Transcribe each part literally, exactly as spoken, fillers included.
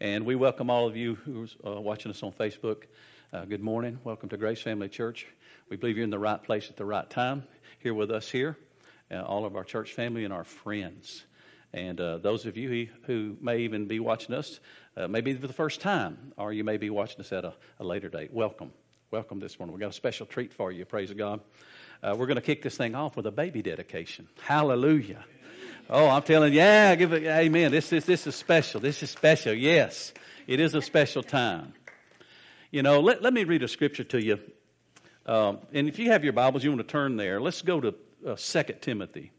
And we welcome all of you who's uh, watching us on Facebook. Uh, good morning. Welcome to Grace Family Church. We believe you're in the right place at the right time, here with us here, uh, all of our church family and our friends. And uh, those of you who, who may even be watching us, uh, maybe for the first time, or you may be watching us at a, a later date, welcome. Welcome this morning. We've got a special treat for you, praise God. Uh, we're going to kick this thing off with a baby dedication. Hallelujah. Oh, I'm telling you, yeah, give it, amen. This is, this is special. This is special. Yes, it is a special time. You know, let, let me read a scripture to you. Um, and if you have your Bibles, you want to turn there. Let's go to uh, Second Timothy.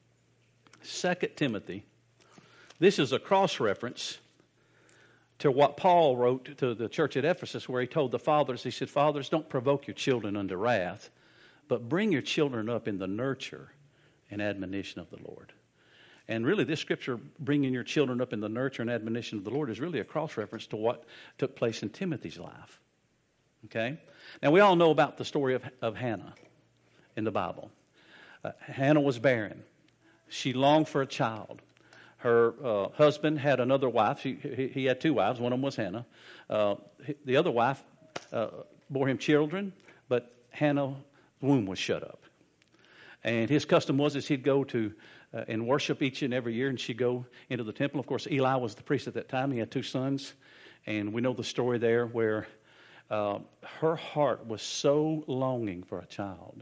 Second Timothy. This is a cross-reference to what Paul wrote to the church at Ephesus, where he told the fathers, he said, "Fathers, don't provoke your children unto wrath, but bring your children up in the nurture and admonition of the Lord." And really, this scripture, bringing your children up in the nurture and admonition of the Lord, is really a cross-reference to what took place in Timothy's life. Okay? Now, we all know about the story of, of Hannah in the Bible. Uh, Hannah was barren. She longed for a child. Her uh, husband had another wife. She, he, he had two wives. One of them was Hannah. Uh, the other wife uh, bore him children, but Hannah's womb was shut up. And his custom was is he'd go to uh, and worship each and every year, and she'd go into the temple. Of course, Eli was the priest at that time. He had two sons, and we know the story there where uh, her heart was so longing for a child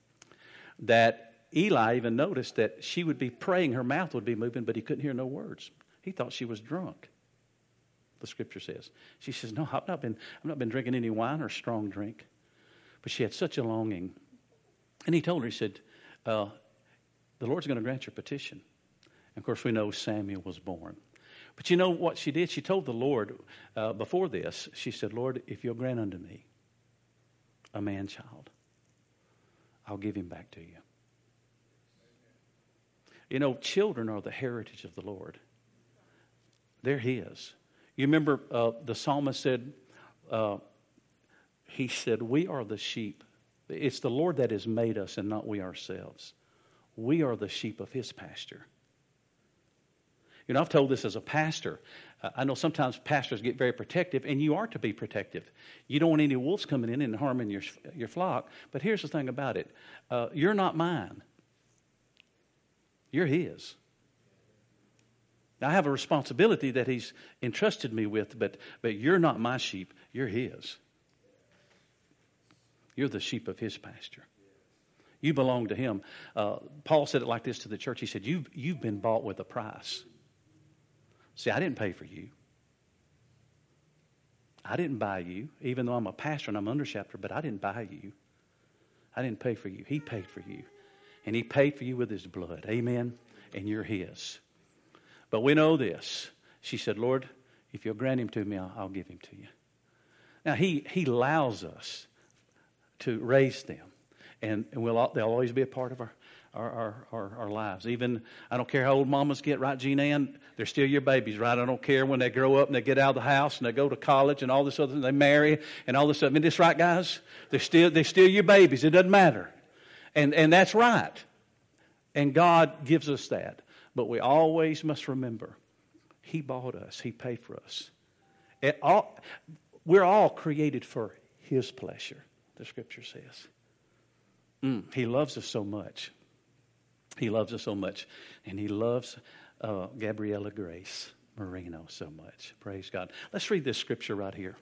that Eli even noticed that she would be praying, her mouth would be moving, but he couldn't hear no words. He thought she was drunk, the scripture says. She says, "No, I've not been, I've not been drinking any wine or strong drink." But she had such a longing. And he told her, he said, uh, "The Lord's going to grant your petition." And of course, we know Samuel was born. But you know what she did? She told the Lord uh, before this, she said, "Lord, if you'll grant unto me a man-child, I'll give him back to you." You know, children are the heritage of the Lord. They're His. You remember uh, the psalmist said, uh, he said, "We are the sheep. It's the Lord that has made us and not we ourselves. We are the sheep of His pasture." You know, I've told this as a pastor. Uh, I know sometimes pastors get very protective, and you are to be protective. You don't want any wolves coming in and harming your, your flock. But here's the thing about it. Uh, you're not mine. You're His. Now, I have a responsibility that He's entrusted me with, but, but you're not my sheep. You're His. You're the sheep of His pasture. You belong to Him. Uh, Paul said it like this to the church. He said, you've, you've been bought with a price. See, I didn't pay for you. I didn't buy you, even though I'm a pastor and I'm under shepherd, but I didn't buy you. I didn't pay for you. He paid for you. And He paid for you with His blood. Amen? And you're His. But we know this. She said, "Lord, if you'll grant him to me, I'll, I'll give him to you." Now, He, he allows us to raise them. And, and we'll, they'll always be a part of our, our, our, our, our lives. Even, I don't care how old mamas get, right, Jean Ann? They're still your babies, right? I don't care when they grow up and they get out of the house and they go to college and all this other, they marry and all this stuff. Isn't this right, guys? They're still, they're still your babies. It doesn't matter. And, and that's right. And God gives us that. But we always must remember, He bought us. He paid for us. It all, we're all created for His pleasure, the scripture says. Mm, he loves us so much. He loves us so much. And He loves uh, Gabriella Grace Marino so much. Praise God. Let's read this scripture right here.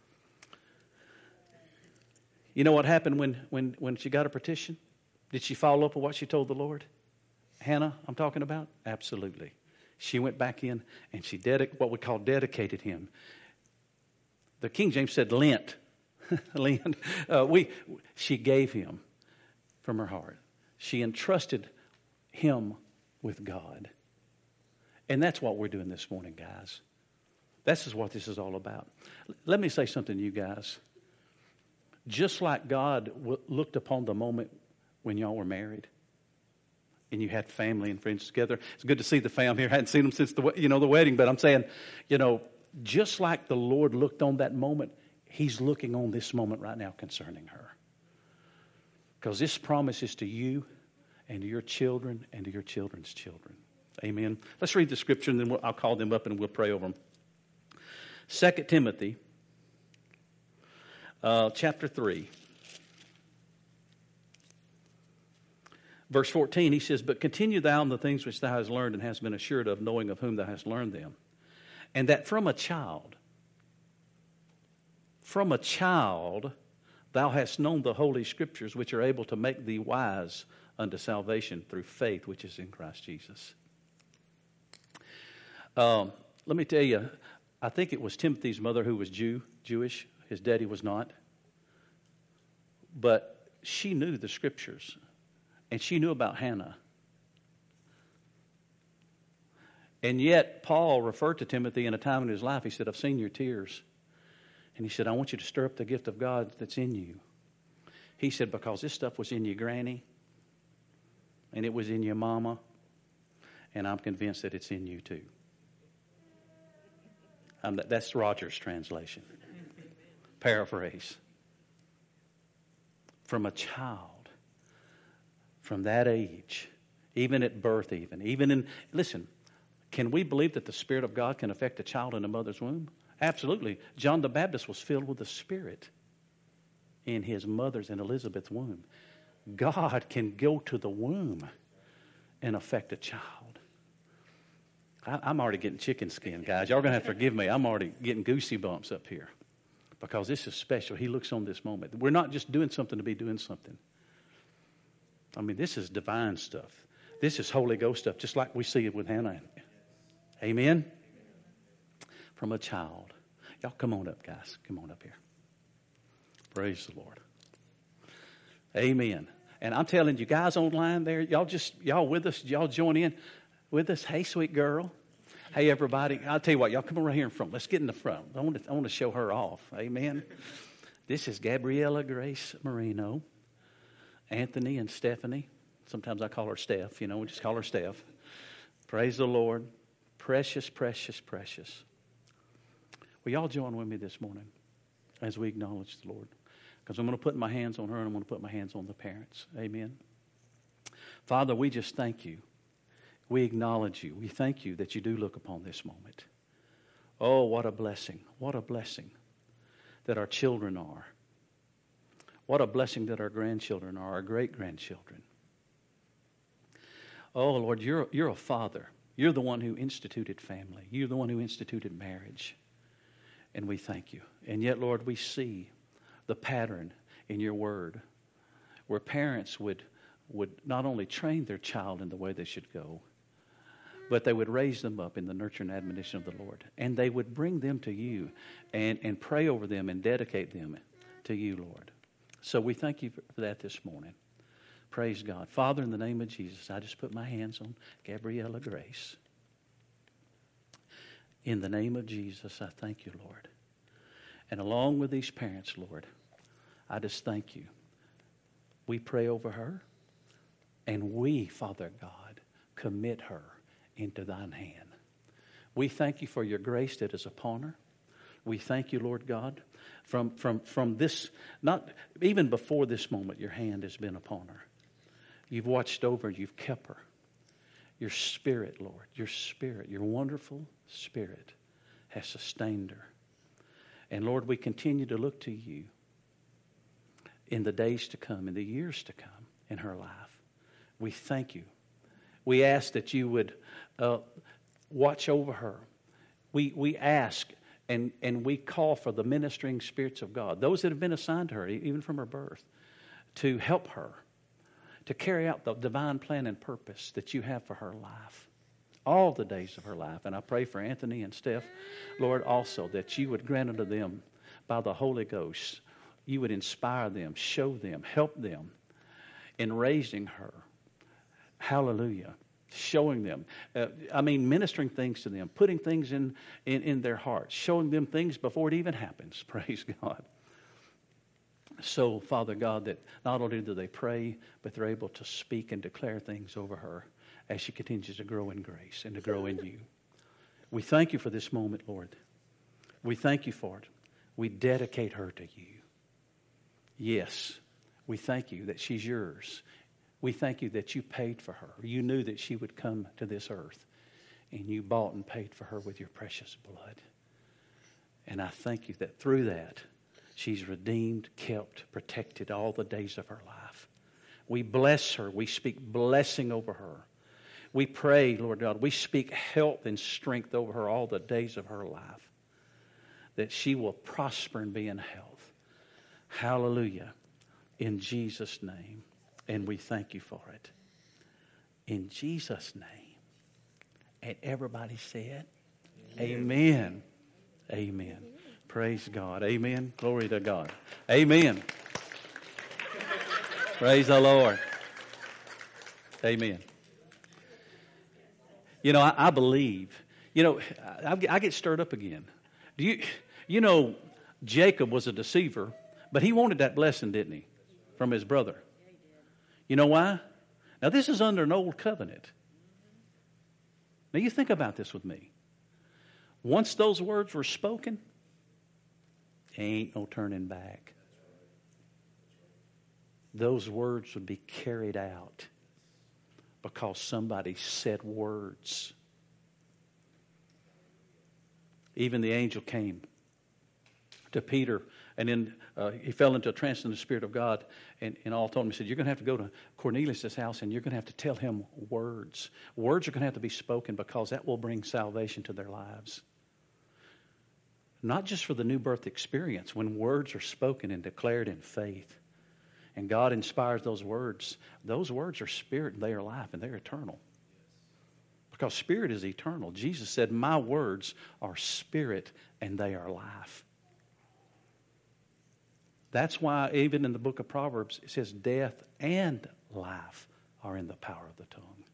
You know what happened when, when, when she got a petition? Did she follow up with what she told the Lord? Hannah, I'm talking about? Absolutely. She went back in and she dedicated what we call dedicated him. The King James said lent. lent. Uh, we, she gave him from her heart. She entrusted him with God. And that's what we're doing this morning, guys. This is what this is all about. Let me say something to you guys. Just like God w- looked upon the moment when y'all were married and you had family and friends together. It's good to see the family here. I hadn't seen them since the, you know, the wedding, but I'm saying, you know, just like the Lord looked on that moment, He's looking on this moment right now concerning her. Because this promise is to you and to your children and to your children's children. Amen. Let's read the scripture and then we'll, I'll call them up and we'll pray over them. Second Timothy uh, chapter three. Verse fourteen, he says, "But continue thou in the things which thou hast learned and hast been assured of, knowing of whom thou hast learned them. And that from a child, from a child, thou hast known the holy scriptures, which are able to make thee wise unto salvation through faith, which is in Christ Jesus." Um, let me tell you, I think it was Timothy's mother who was Jew, Jewish. His daddy was not. But she knew the scriptures. And she knew about Hannah. And yet, Paul referred to Timothy in a time in his life. He said, "I've seen your tears." And he said, "I want you to stir up the gift of God that's in you." He said, "Because this stuff was in your granny. And it was in your mama. And I'm convinced that it's in you too." Um, that's Roger's translation. Paraphrase. From a child. From that age, even at birth, even, even in, listen, can we believe that the Spirit of God can affect a child in a mother's womb? Absolutely. John the Baptist was filled with the Spirit in his mother's and Elizabeth's womb. God can go to the womb and affect a child. I, I'm already getting chicken skin, guys. Y'all are going to have to forgive me. I'm already getting goosey bumps up here because this is special. He looks on this moment. We're not just doing something to be doing something. I mean, this is divine stuff. This is Holy Ghost stuff, just like we see it with Hannah. Amen? From a child. Y'all come on up, guys. Come on up here. Praise the Lord. Amen. And I'm telling you, guys online there, y'all just, y'all with us, y'all join in with us. Hey, sweet girl. Hey, everybody. I'll tell you what, y'all come around here in front. Let's get in the front. I want to, I want to show her off. Amen. This is Gabriella Grace Marino. Anthony and Stephanie. Sometimes I call her Steph, you know, we just call her Steph. Praise the Lord. Precious, precious, precious. Will y'all join with me this morning as we acknowledge the Lord? Because I'm going to put my hands on her and I'm going to put my hands on the parents. Amen. Father, we just thank you. We acknowledge you. We thank you that you do look upon this moment. Oh, what a blessing. What a blessing that our children are. What a blessing that our grandchildren are, our great-grandchildren. Oh, Lord, you're, you're a father. You're the one who instituted family. You're the one who instituted marriage. And we thank you. And yet, Lord, we see the pattern in your word where parents would, would not only train their child in the way they should go, but they would raise them up in the nurture and admonition of the Lord. And they would bring them to you and, and pray over them and dedicate them to you, Lord. So we thank you for that this morning. Praise God. Father, in the name of Jesus, I just put my hands on Gabriella Grace. In the name of Jesus, I thank you, Lord. And along with these parents, Lord, I just thank you. We pray over her, and we, Father God, commit her into thine hand. We thank you for your grace that is upon her. We thank you, Lord God, from, from, from this, not even before this moment, your hand has been upon her. You've watched over, you've kept her. Your Spirit, Lord, your Spirit, your wonderful Spirit has sustained her. And Lord, we continue to look to you in the days to come, in the years to come in her life. We thank you. We ask that you would uh, watch over her. We, we ask And, and we call for the ministering spirits of God, those that have been assigned to her, even from her birth, to help her, to carry out the divine plan and purpose that you have for her life, all the days of her life. And I pray for Anthony and Steph, Lord, also, that you would grant unto them by the Holy Ghost, you would inspire them, show them, help them in raising her. Hallelujah. Showing them, uh, I mean, ministering things to them, putting things in, in, in their hearts, showing them things before it even happens. Praise God. So, Father God, that not only do they pray, but they're able to speak and declare things over her as she continues to grow in grace and to grow in you. We thank you for this moment, Lord. We thank you for it. We dedicate her to you. Yes, we thank you that she's yours. We thank you that you paid for her. You knew that she would come to this earth, and you bought and paid for her with your precious blood. And I thank you that through that, she's redeemed, kept, protected all the days of her life. We bless her. We speak blessing over her. We pray, Lord God, we speak health and strength over her all the days of her life, that she will prosper and be in health. Hallelujah. In Jesus' name. And we thank you for it. In Jesus' name. And everybody said, Amen. Amen. Amen. Praise God. Amen. Glory to God. Amen. Praise the Lord. Amen. You know, I, I believe, you know, I, I get stirred up again. Do you, you know, Jacob was a deceiver, but he wanted that blessing, didn't he, from his brother? You know why? Now, this is under an old covenant. Now, you think about this with me. Once those words were spoken, there ain't no turning back. Those words would be carried out because somebody said words. Even the angel came to Peter, and then uh, he fell into a trance in the Spirit of God, and, and all told him, he said, you're going to have to go to Cornelius' house, and you're going to have to tell him words. Words are going to have to be spoken because that will bring salvation to their lives. Not just for the new birth experience, when words are spoken and declared in faith, and God inspires those words, those words are spirit and they are life and they're eternal. Because spirit is eternal. Jesus said, my words are spirit and they are life. That's why even in the book of Proverbs, it says death and life are in the power of the tongue.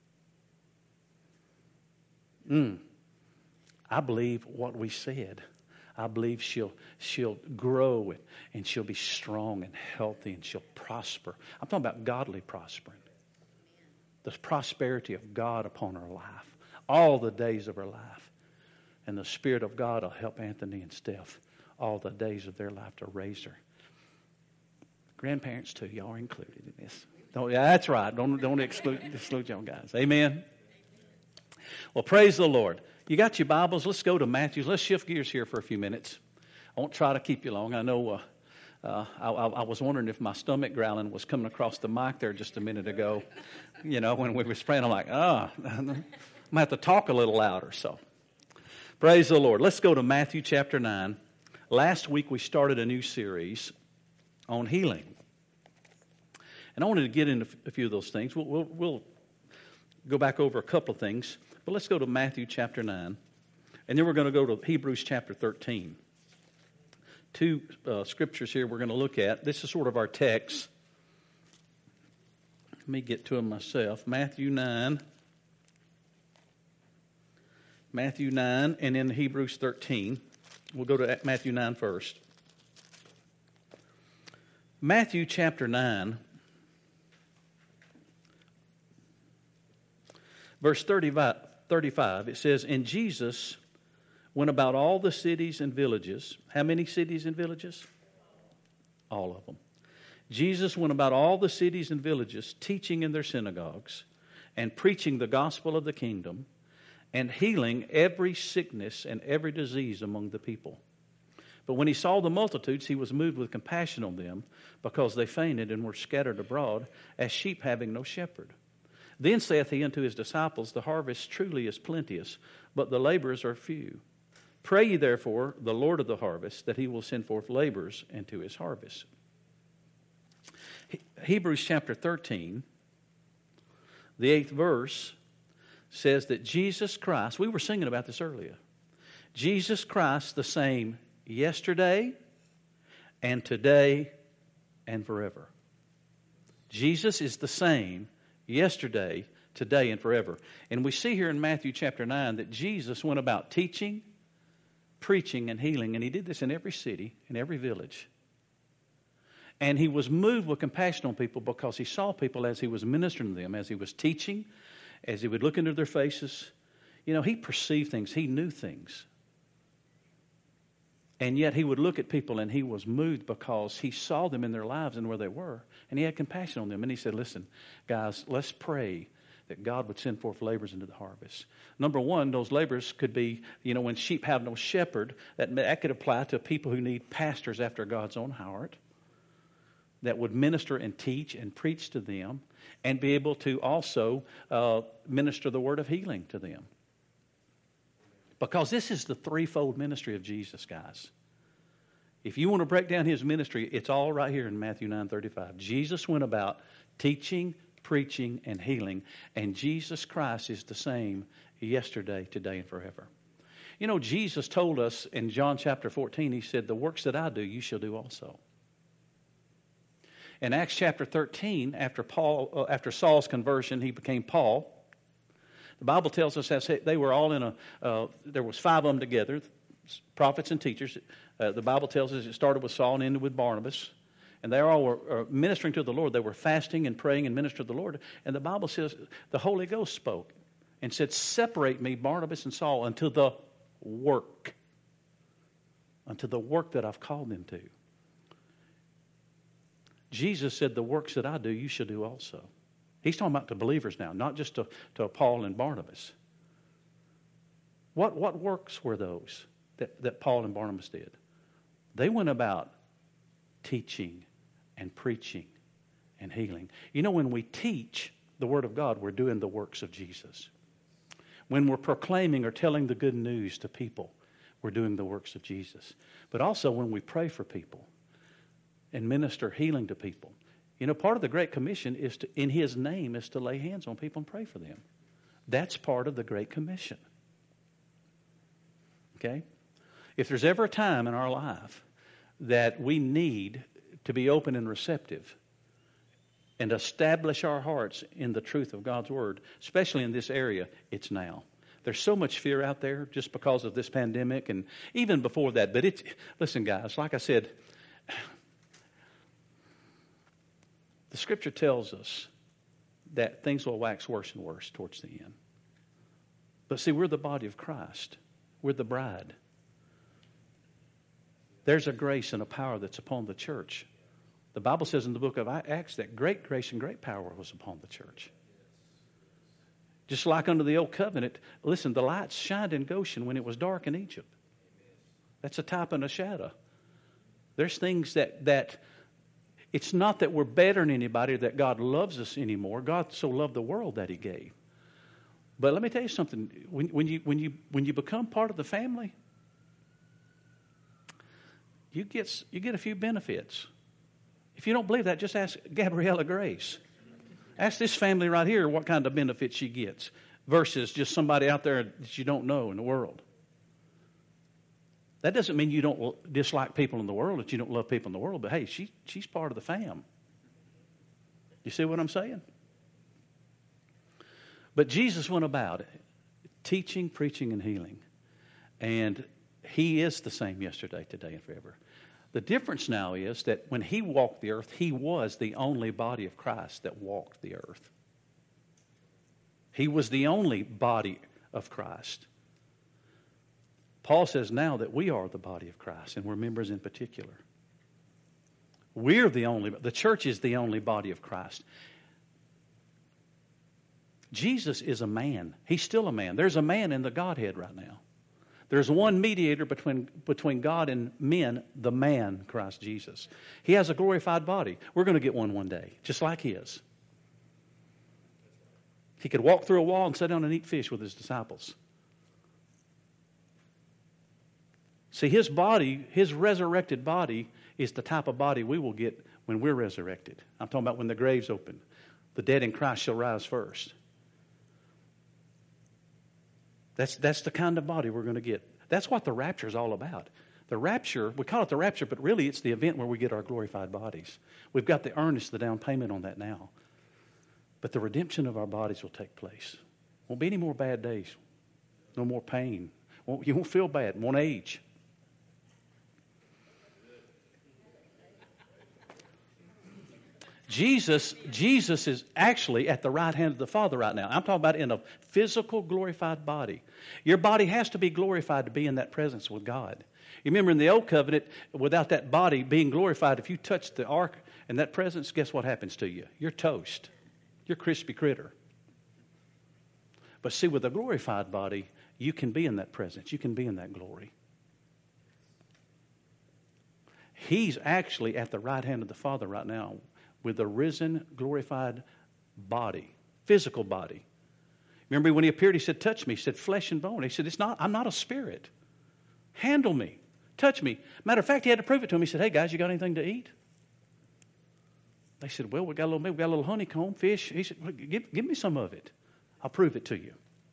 Mm. I believe what we said. I believe she'll she'll grow and, and she'll be strong and healthy and she'll prosper. I'm talking about godly prospering. The prosperity of God upon her life. All the days of her life. And the Spirit of God will help Anthony and Steph all the days of their life to raise her. Grandparents too, y'all are included in this. Don't, yeah, that's right. Don't, don't exclude, exclude y'all guys. Amen. Well, praise the Lord. You got your Bibles? Let's go to Matthew. Let's shift gears here for a few minutes. I won't try to keep you long. I know uh, uh, I, I was wondering if my stomach growling was coming across the mic there just a minute ago. You know, when we were praying, I'm like, ah, oh, I'm going to have to talk a little louder. So, praise the Lord. Let's go to Matthew chapter nine. Last week we started a new series on healing. And I wanted to get into a few of those things. We'll, we'll, we'll go back over a couple of things. But let's go to Matthew chapter nine. And then we're going to go to Hebrews chapter thirteen. Two uh, scriptures here we're going to look at. This is sort of our text. Let me get to them myself. Matthew nine. Matthew nine and then Hebrews thirteen. We'll go to Matthew nine first. Matthew chapter nine. Verse thirty-five, it says, and Jesus went about all the cities and villages. How many cities and villages? All of them. Jesus went about all the cities and villages, teaching in their synagogues and preaching the gospel of the kingdom and healing every sickness and every disease among the people. But when he saw the multitudes, he was moved with compassion on them because they fainted and were scattered abroad as sheep having no shepherd. Then saith he unto his disciples, the harvest truly is plenteous, but the laborers are few. Pray ye therefore the Lord of the harvest, that he will send forth laborers into his harvest. Hebrews chapter thirteen, the eighth verse, says that Jesus Christ, we were singing about this earlier, Jesus Christ the same yesterday and today and forever. Jesus is the same yesterday, today, and forever. And we see here in Matthew chapter nine that Jesus went about teaching, preaching, and healing. And he did this in every city, in every village. And he was moved with compassion on people because he saw people as he was ministering to them, as he was teaching, as he would look into their faces. You know, he perceived things. He knew things. And yet he would look at people and he was moved because he saw them in their lives and where they were. And he had compassion on them. And he said, listen, guys, let's pray that God would send forth laborers into the harvest. Number one, those laborers could be, you know, when sheep have no shepherd, that, that could apply to people who need pastors after God's own heart that would minister and teach and preach to them and be able to also uh, minister the word of healing to them. Because this is the threefold ministry of Jesus, guys. If you want to break down his ministry, it's all right here in Matthew nine thirty-five. Jesus went about teaching, preaching, and healing, and Jesus Christ is the same yesterday, today, and forever. You know, Jesus told us in John chapter fourteen, he said, the works that I do, you shall do also. In Acts chapter thirteen, after Paul, uh, after Saul's conversion, he became Paul. The Bible tells us that they were all in a, uh, there was five of them together, prophets and teachers. Uh, the Bible tells us it started with Saul and ended with Barnabas. And they all were uh, ministering to the Lord. They were fasting and praying and ministering to the Lord. And the Bible says the Holy Ghost spoke and said, separate me, Barnabas and Saul, unto the work. Unto the work that I've called them to. Jesus said, the works that I do, you shall do also. He's talking about to believers now, not just to, to Paul and Barnabas. What, what works were those that, that Paul and Barnabas did? They went about teaching and preaching and healing. You know, when we teach the Word of God, we're doing the works of Jesus. When we're proclaiming or telling the good news to people, we're doing the works of Jesus. But also when we pray for people and minister healing to people. You know, part of the Great Commission is to, in His name, is to lay hands on people and pray for them. That's part of the Great Commission. Okay? If there's ever a time in our life that we need to be open and receptive and establish our hearts in the truth of God's Word, especially in this area, it's now. There's so much fear out there just because of this pandemic and even before that. But it's, listen guys, like I said, the Scripture tells us that things will wax worse and worse towards the end. But see, we're the body of Christ. We're the bride. There's a grace and a power that's upon the church. The Bible says in the book of Acts that great grace and great power was upon the church. Just like under the old covenant, listen, the lights shined in Goshen when it was dark in Egypt. That's a type and a shadow. There's things that... that It's not that we're better than anybody, that God loves us anymore. God so loved the world that He gave. But let me tell you something. When, when you when you when you become part of the family, you get you get a few benefits. If you don't believe that, just ask Gabriella Grace. Ask this family right here what kind of benefits she gets versus just somebody out there that you don't know in the world. That doesn't mean you don't dislike people in the world, that you don't love people in the world, but hey, she, she's part of the fam. You see what I'm saying? But Jesus went about it, teaching, preaching, and healing. And He is the same yesterday, today, and forever. The difference now is that when He walked the earth, He was the only body of Christ that walked the earth. He was the only body of Christ. Paul says now that we are the body of Christ, and we're members in particular. We're the only, the church is the only body of Christ. Jesus is a man. He's still a man. There's a man in the Godhead right now. There's one mediator between, between God and men, the man, Christ Jesus. He has a glorified body. We're going to get one one day, just like His. He could walk through a wall and sit down and eat fish with His disciples. See, His body, His resurrected body, is the type of body we will get when we're resurrected. I'm talking about when the grave's open. The dead in Christ shall rise first. That's, that's the kind of body we're going to get. That's what the rapture is all about. The rapture, we call it the rapture, but really it's the event where we get our glorified bodies. We've got the earnest, the down payment on that now. But the redemption of our bodies will take place. Won't be any more bad days. No more pain. Won't, you won't feel bad. Won't age. Jesus, Jesus is actually at the right hand of the Father right now. I'm talking about in a physical glorified body. Your body has to be glorified to be in that presence with God. You remember in the old covenant, without that body being glorified, if you touch the ark and that presence, guess what happens to you? You're toast. You're crispy critter. But see, with a glorified body, you can be in that presence. You can be in that glory. He's actually at the right hand of the Father right now with the risen, glorified body, physical body. Remember when he appeared, he said, touch me. He said, flesh and bone. He said, it's not, I'm not a spirit. Handle me. Touch me. Matter of fact, he had to prove it to him. He said, hey, guys, you got anything to eat? They said, well, we got a little, we got a little honeycomb, fish. He said, well, give, give me some of it. I'll prove it to you.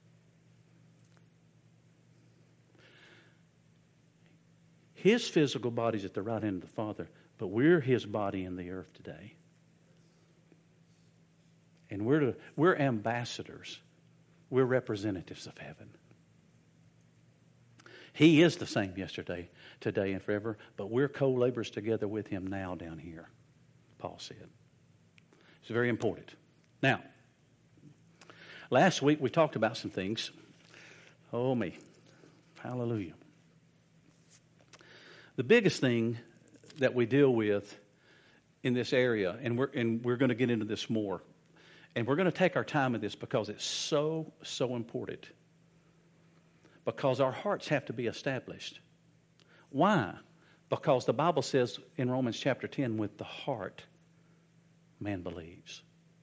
His physical body's at the right hand of the Father, but we're his body in the earth today. And we're, to, we're ambassadors. We're representatives of heaven. He is the same yesterday, today, and forever, but we're co-laborers together with him now down here, Paul said. It's very important. Now, last week we talked about some things. Oh, me. Hallelujah. The biggest thing that we deal with in this area, and we're, and we're going to get into this more, and we're going to take our time in this because it's so, so important. Because our hearts have to be established. Why? Because the Bible says in Romans chapter ten, with the heart, man believes.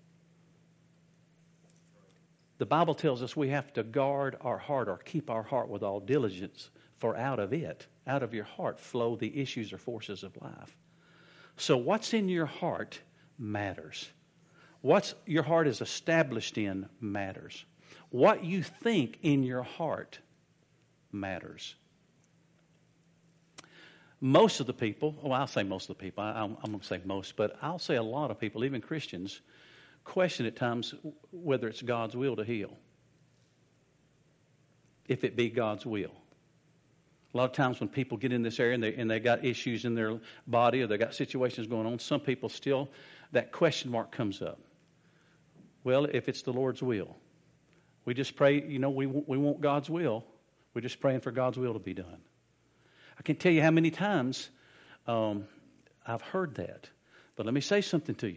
The Bible tells us we have to guard our heart or keep our heart with all diligence, for out of it, out of your heart, flow the issues or forces of life. So what's in your heart matters. What's your heart is established in matters. What you think in your heart matters. Most of the people, well, I'll say most of the people, I, I'm, I'm going to say most, but I'll say a lot of people, even Christians, question at times whether it's God's will to heal. If it be God's will. A lot of times when people get in this area and they, and they got issues in their body or they got situations going on, some people still, that question mark comes up. Well, if it's the Lord's will. We just pray, you know, we, we want God's will. We're just praying for God's will to be done. I can't tell you how many times um, I've heard that. But let me say something to you.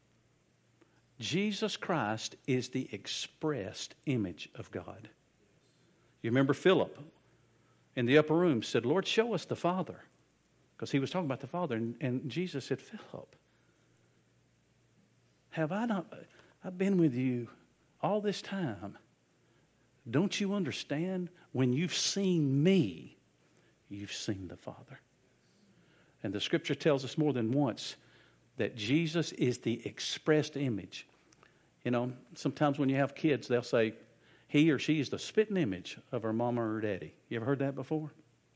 Jesus Christ is the expressed image of God. You remember Philip in the upper room said, Lord, show us the Father. Because he was talking about the Father. And, and Jesus said, Philip, have I not, I've been with you all this time. Don't you understand? When you've seen me, you've seen the Father. And the Scripture tells us more than once that Jesus is the expressed image. You know, sometimes when you have kids, they'll say, he or she is the spitting image of her mama or her daddy. You ever heard that before?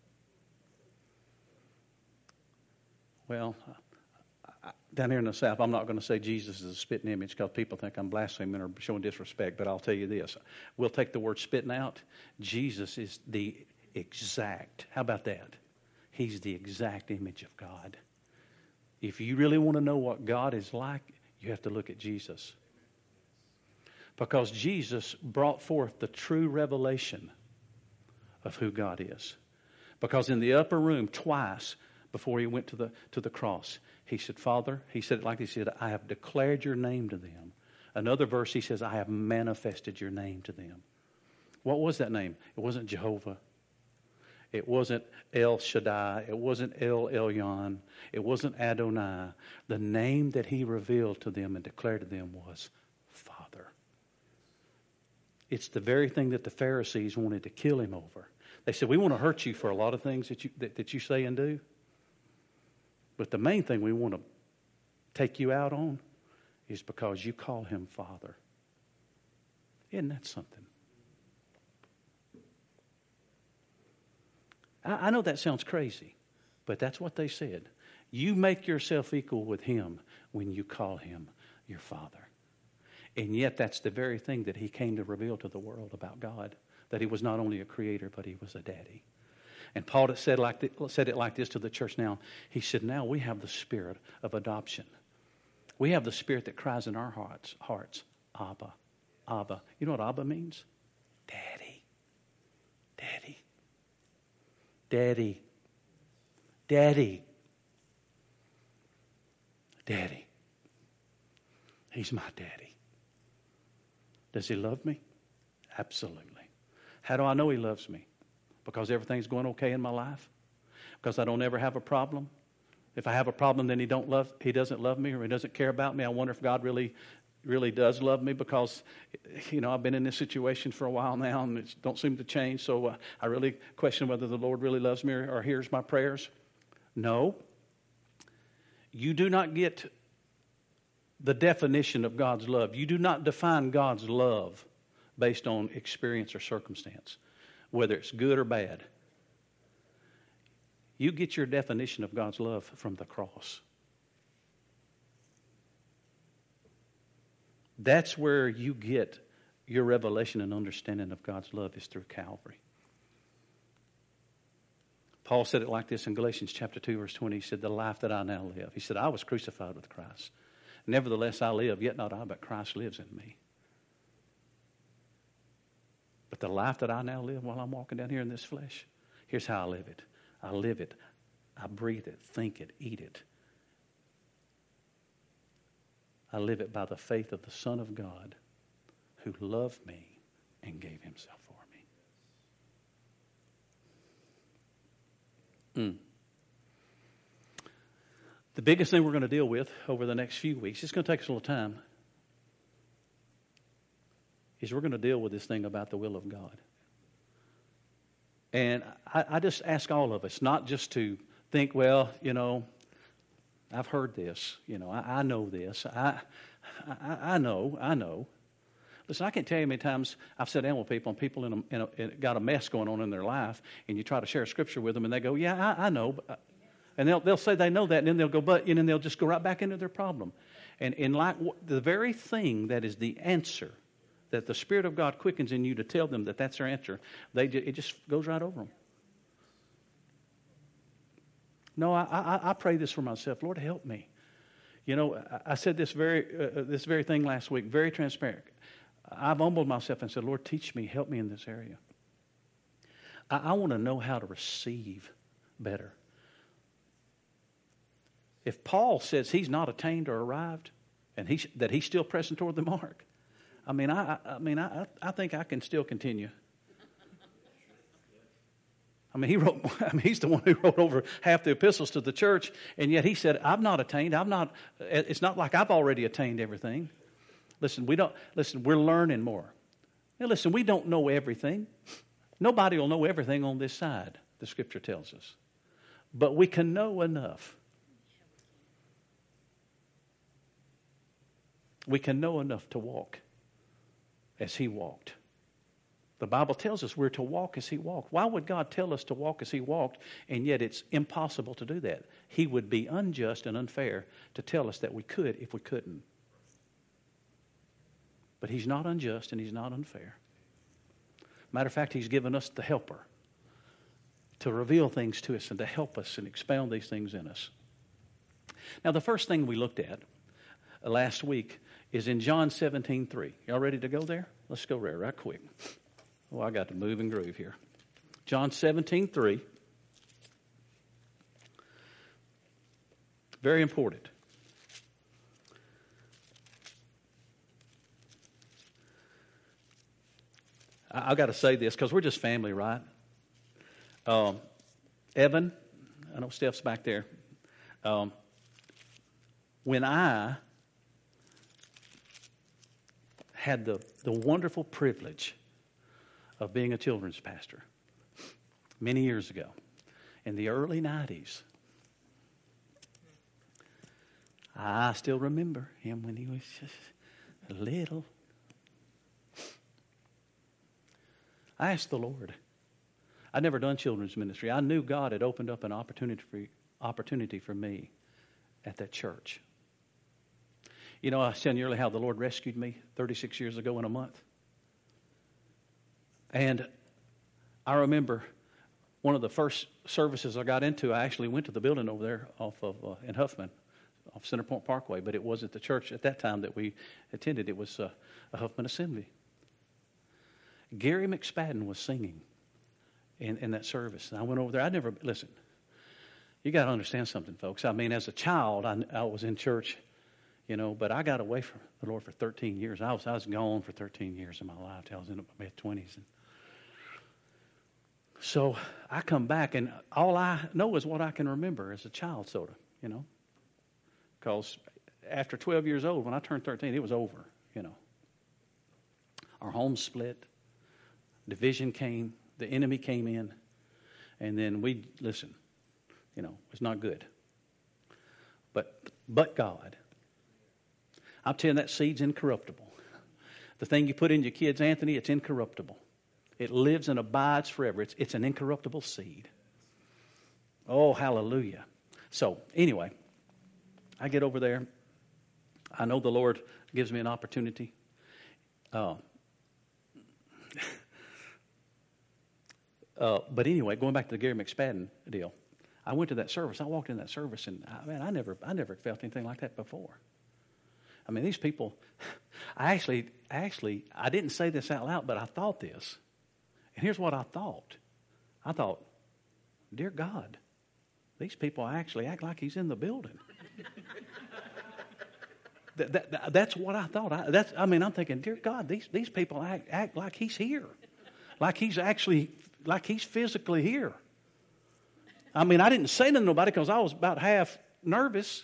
Well, down here in the South, I'm not going to say Jesus is a spitting image because people think I'm blaspheming or showing disrespect, but I'll tell you this. We'll take the word spitting out. Jesus is the exact. How about that? He's the exact image of God. If you really want to know what God is like, you have to look at Jesus. Because Jesus brought forth the true revelation of who God is. Because in the upper room, twice before he went to the to the cross, he said, Father, he said it like he said, I have declared your name to them. Another verse, he says, I have manifested your name to them. What was that name? It wasn't Jehovah. It wasn't El Shaddai. It wasn't El Elyon. It wasn't Adonai. The name that he revealed to them and declared to them was Father. It's the very thing that the Pharisees wanted to kill him over. They said, we want to hurt you for a lot of things that you that, that you say and do. But the main thing we want to take you out on is because you call him Father. Isn't that something? I, I know that sounds crazy, but that's what they said. You make yourself equal with him when you call him your Father. And yet that's the very thing that he came to reveal to the world about God, that he was not only a creator, but he was a daddy. And Paul said, like the, said it like this to the church now. He said, now we have the spirit of adoption. We have the spirit that cries in our hearts, hearts, Abba, Abba. You know what Abba means? Daddy, Daddy, Daddy, Daddy, Daddy. He's my daddy. Does he love me? Absolutely. How do I know He loves me? Because everything's going okay in my life? Because I don't ever have a problem? If I have a problem, then He don't love. He doesn't love me, or He doesn't care about me. I wonder if God really, really does love me, because, you know, I've been in this situation for a while now, and it don't seem to change. So uh, I really question whether the Lord really loves me or, or hears my prayers. No. You do not get the definition of God's love. You do not define God's love based on experience or circumstance, whether it's good or bad. You get your definition of God's love from the cross. That's where you get your revelation and understanding of God's love, is through Calvary. Paul said it like this in Galatians chapter two, verse twenty. He said, the life that I now live. He said, I was crucified with Christ. Nevertheless I live, yet not I, but Christ lives in me. But the life that I now live while I'm walking down here in this flesh, here's how I live it. I live it. I breathe it, think it, eat it. I live it by the faith of the Son of God, who loved me and gave Himself for me. Mm. The biggest thing we're going to deal with over the next few weeks, it's going to take us a little time, is we're going to deal with this thing about the will of God. And I, I just ask all of us, not just to think, well, you know, I've heard this, you know, I, I know this, I, I I know, I know. Listen, I can't tell you how many times I've sat down with people, and people in a, in a, in, got a mess going on in their life, and you try to share scripture with them, and they go, yeah, I, I know, but, and they'll they'll say they know that, and then they'll go, but, and then they'll just go right back into their problem. And in like the very thing that is the answer, that the Spirit of God quickens in you to tell them that that's their answer, they it just goes right over them. No, I, I, I pray this for myself. Lord, help me. You know, I, I said this very uh, this very thing last week, very transparent. I've humbled myself and said, Lord, teach me, help me in this area. I, I want to know how to receive better. If Paul says he's not attained or arrived, and he that he's still pressing toward the mark, I mean, I, I mean, I, I think I can still continue. I mean, he wrote. I mean, he's the one who wrote over half the epistles to the church, and yet he said, "I've not attained. I've not. It's not like I've already attained everything." Listen, we don't. Listen, we're learning more. Now, listen, we don't know everything. Nobody will know everything on this side. The Scripture tells us, but we can know enough. We can know enough to walk as He walked. The Bible tells us we're to walk as He walked. Why would God tell us to walk as He walked, and yet it's impossible to do that? He would be unjust and unfair to tell us that we could if we couldn't. But He's not unjust and He's not unfair. Matter of fact, He's given us the helper to reveal things to us and to help us and expound these things in us. Now, the first thing we looked at last week is in John seventeen three. Y'all ready to go there? Let's go there right quick. Oh, I got to move and groove here. John seventeen three. Very important. I, I've got to say this because we're just family, right? Um, Evan, I know Steph's back there. Um, when I had the, the wonderful privilege of being a children's pastor many years ago, in the early nineties. I still remember him when he was just little. I asked the Lord. I'd never done children's ministry. I knew God had opened up an opportunity for, opportunity for me at that church. You know, I was telling you earlier how the Lord rescued me thirty-six years ago in a month. And I remember one of the first services I got into, I actually went to the building over there off of uh, in Huffman, off Center Point Parkway, but it wasn't the church at that time that we attended. It was uh, a Huffman Assembly. Gary McSpadden was singing in, in that service. And I went over there. I never, listen, you got to understand something, folks. I mean, as a child, I, I was in church, You know, but I got away from the Lord for thirteen years. I was I was gone for thirteen years of my life till I was in my mid-twenties. And so I come back, and all I know is what I can remember as a child, sort of, you know. Because after twelve years old, when I turned thirteen, it was over, you know. Our home split. Division came. The enemy came in. And then we, listen, you know, it's not good. But, but God. I'm telling you, that seed's incorruptible. The thing you put in your kids, Anthony, it's incorruptible. It lives and abides forever. It's, it's an incorruptible seed. Oh, hallelujah. So, anyway, I get over there. I know the Lord gives me an opportunity. Uh, uh, but anyway, going back to the Gary McSpadden deal, I went to that service. I walked in that service, and I, man, I never, I never felt anything like that before. I mean, these people. I actually, actually, I didn't say this out loud, but I thought this. And here's what I thought. I thought, dear God, these people actually act like He's in the building. that, that, that, that's what I thought. I, that's, I mean, I'm thinking, dear God, these, these people act, act like He's here. Like He's actually, like He's physically here. I mean, I didn't say to nobody because I was about half nervous.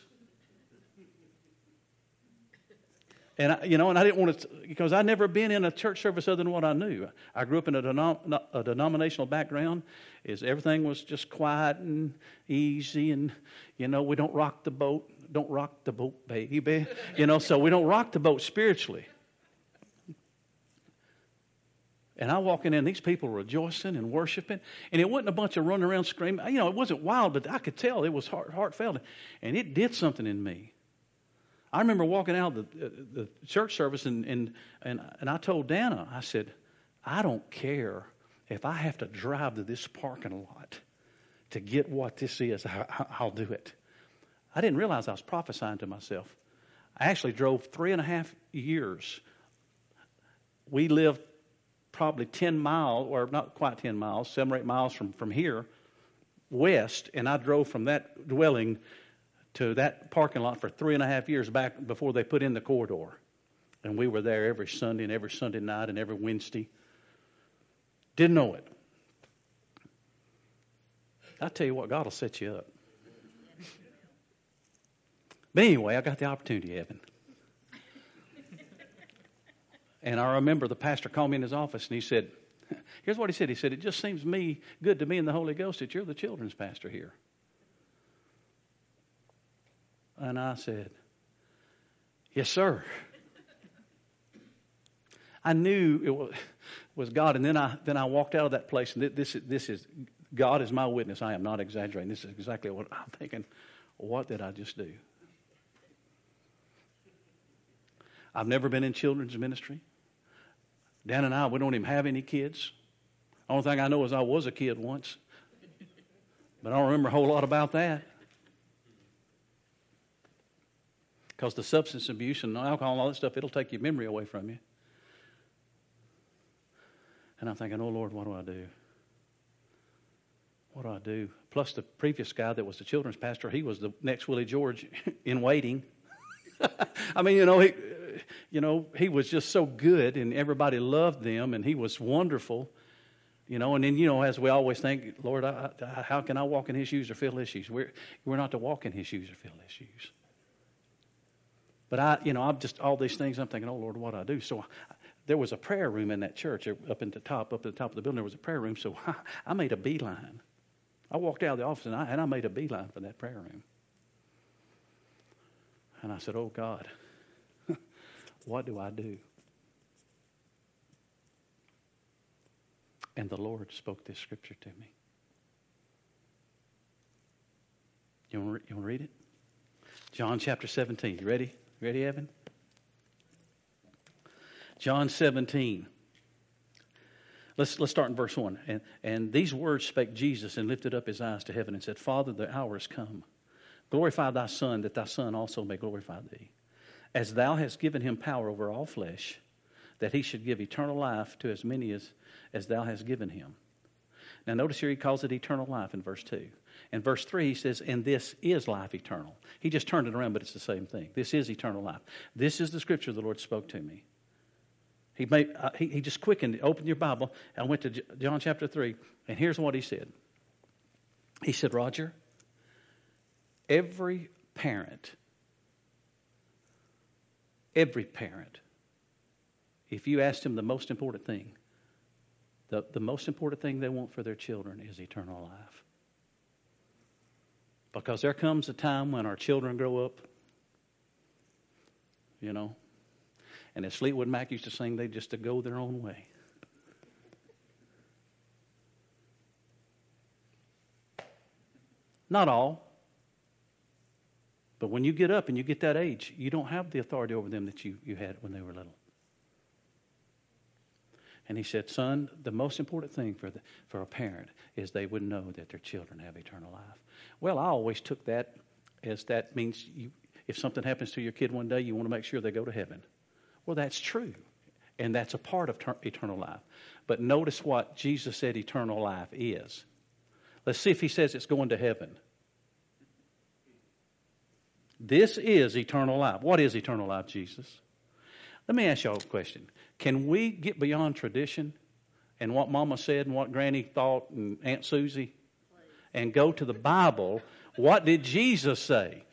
And, I, you know, and I didn't want to, because I'd never been in a church service other than what I knew. I grew up in a, denom, a denominational background. Is everything was just quiet and easy, and, you know, we don't rock the boat. Don't rock the boat, baby. You know, so we don't rock the boat spiritually. And I walking in, these people rejoicing and worshiping. And it wasn't a bunch of running around screaming. You know, it wasn't wild, but I could tell it was heart, heartfelt. And it did something in me. I remember walking out of the, the church service, and, and, and, and I told Dana, I said, I don't care if I have to drive to this parking lot to get what this is. I, I'll do it. I didn't realize I was prophesying to myself. I actually drove three and a half years. We lived probably ten miles, or not quite ten miles, seven or eight miles from, from here, west, and I drove from that dwelling to that parking lot for three and a half years back before they put in the corridor. And we were there every Sunday and every Sunday night and every Wednesday. Didn't know it. I tell you what, God will set you up. But anyway, I got the opportunity, Evan. And I remember the pastor called me in his office, and he said, here's what he said. He said, it just seems me good to me in the Holy Ghost that you're the children's pastor here. And I said, yes, sir. I knew it was, was God. And then I then I walked out of that place. And this, this is, God is my witness. I am not exaggerating. This is exactly what I'm thinking. What did I just do? I've never been in children's ministry. Dan and I, we don't even have any kids. The only thing I know is I was a kid once. But I don't remember a whole lot about that. Because the substance abuse and alcohol and all that stuff, it'll take your memory away from you. And I'm thinking, oh, Lord, what do I do? What do I do? Plus, the previous guy that was the children's pastor, he was the next Willie George in waiting. I mean, you know, he, you know, he was just so good, and everybody loved them, and he was wonderful. You know, and then, you know, as we always think, Lord, I, I, how can I walk in His shoes or fill His shoes? We're, we're not to walk in His shoes or fill His shoes. But I, you know, I'm just, all these things, I'm thinking, oh, Lord, what do I do? So I, there was a prayer room in that church up in the top, up at the top of the building, there was a prayer room. So I, I made a beeline. I walked out of the office, and I, and I made a beeline for that prayer room. And I said, oh, God, what do I do? And the Lord spoke this scripture to me. You want to, you want to read it? John chapter seventeen. You ready? Ready, Evan? John seventeen. Let's let's start in verse one. And and these words spake Jesus, and lifted up His eyes to heaven, and said, Father, the hour is come. Glorify Thy Son, that Thy Son also may glorify Thee. As Thou hast given Him power over all flesh, that He should give eternal life to as many as, as Thou hast given Him. Now notice here He calls it eternal life in verse two. And verse three, he says, and this is life eternal. He just turned it around, but it's the same thing. This is eternal life. This is the scripture the Lord spoke to me. He made, uh, he, he just quickened, opened your Bible, and went to J- John chapter three, and here's what he said. He said, Roger, every parent, every parent, if you asked him the most important thing, the, the most important thing they want for their children is eternal life. Because there comes a time when our children grow up, you know, and as Fleetwood Mac used to sing, they just to go their own way. Not all. But when you get up and you get that age, you don't have the authority over them that you, you had when they were little. And he said, son, the most important thing for the, for a parent is they would know that their children have eternal life. Well, I always took that as that means you, if something happens to your kid one day, you want to make sure they go to heaven. Well, that's true. And that's a part of ter- eternal life. But notice what Jesus said eternal life is. Let's see if he says it's going to heaven. This is eternal life. What is eternal life, Jesus? Let me ask y'all a question. Can we get beyond tradition and what Mama said and what Granny thought and Aunt Susie and go to the Bible? What did Jesus say?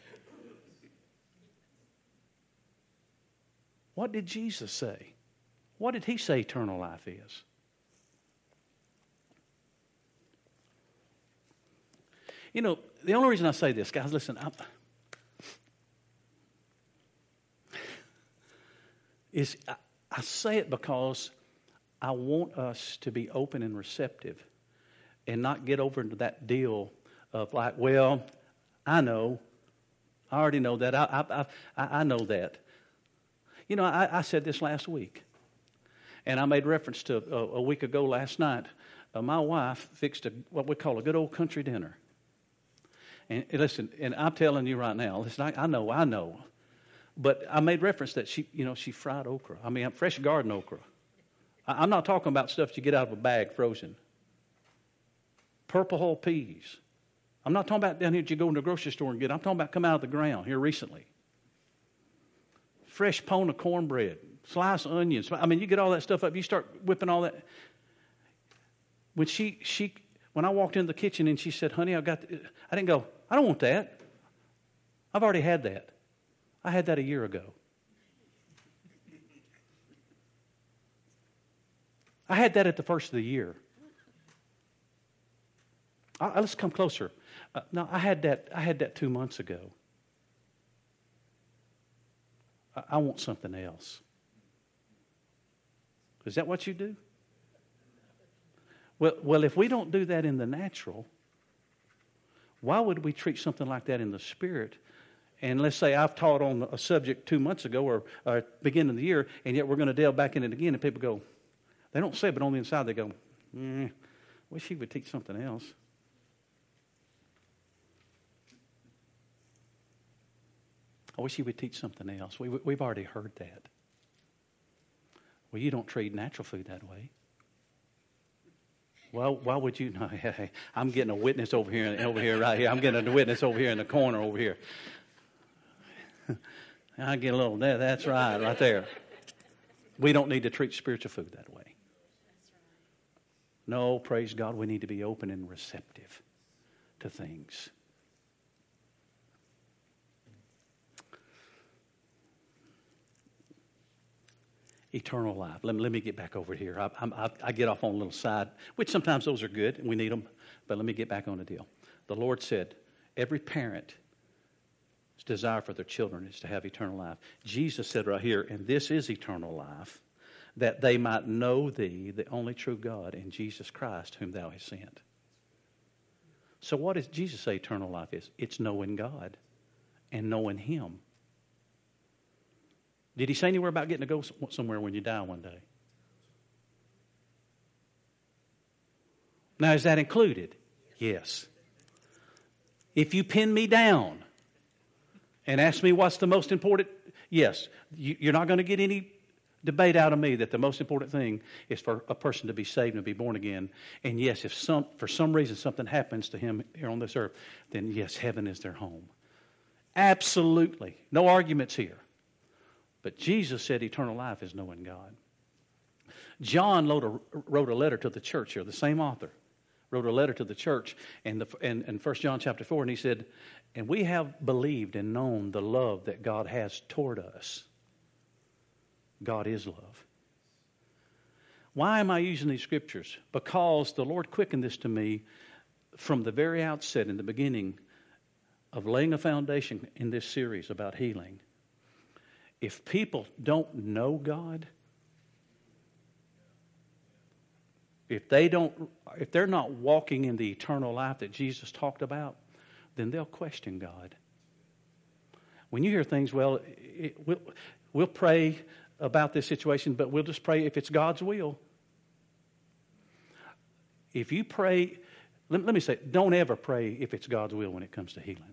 What did Jesus say? What did he say eternal life is? You know, the only reason I say this, guys, listen, I'm, is I, I say it because I want us to be open and receptive and not get over into that deal of like, well, I know. I already know that. I I I, I know that. You know, I, I said this last week, and I made reference to a, a week ago last night. Uh, my wife fixed a, what we call a good old country dinner. And listen, and I'm telling you right now, listen, I, I know, I know. But I made reference that she, you know, she fried okra. I mean, fresh garden okra. I, I'm not talking about stuff you get out of a bag frozen. Purple hull peas. I'm not talking about down here that you go in the grocery store and get. I'm talking about come out of the ground here recently. Fresh pone of cornbread, sliced onions. I mean, you get all that stuff up. You start whipping all that. When she she when I walked into the kitchen and she said, "Honey, I got," the, I didn't go, "I don't want that. I've already had that. I had that a year ago. I had that at the first of the year. I, let's come closer. Uh, no, I had that. I had that two months ago. I, I want something else." Is that what you do? Well, well, if we don't do that in the natural, why would we treat something like that in the spirit? And let's say I've taught on a subject two months ago or, or at the beginning of the year, and yet we're going to delve back in it again, and people go, they don't say it, but on the inside they go, mm, wish he would teach something else. I wish he would teach something else. We, we've already heard that. Well, you don't treat natural food that way. Well, why would you? No, hey, hey, I'm getting a witness over here, over here, right here. I'm getting a witness over here in the corner over here. I get a little, that's right, right there. We don't need to treat spiritual food that way. No, praise God, we need to be open and receptive to things. Eternal life. Let me, let me get back over here. I, I, I get off on a little side, which sometimes those are good, and we need them. But let me get back on the deal. The Lord said, every parent's desire for their children is to have eternal life. Jesus said right here, and this is eternal life, that they might know thee, the only true God, and Jesus Christ, whom thou hast sent. So what does Jesus say eternal life is? It's knowing God and knowing him. Did he say anywhere about getting to go somewhere when you die one day? Now, is that included? Yes. If you pin me down and ask me what's the most important, yes, you're not going to get any debate out of me that the most important thing is for a person to be saved and be born again. And yes, if some for some reason something happens to him here on this earth, then yes, heaven is their home. Absolutely. No arguments here. But Jesus said eternal life is knowing God. John wrote a, wrote a letter to the church here, the same author. Wrote a letter to the church in, the, in, in First John chapter four, and he said, and we have believed and known the love that God has toward us. God is love. Why am I using these scriptures? Because the Lord quickened this to me from the very outset, in the beginning of laying a foundation in this series about healing. If people don't know God, if they don't, if they're not walking in the eternal life that Jesus talked about, then they'll question God. When you hear things, well, it, we'll, we'll pray about this situation, but we'll just pray if it's God's will. If you pray, let, let me say, don't ever pray if it's God's will when it comes to healing.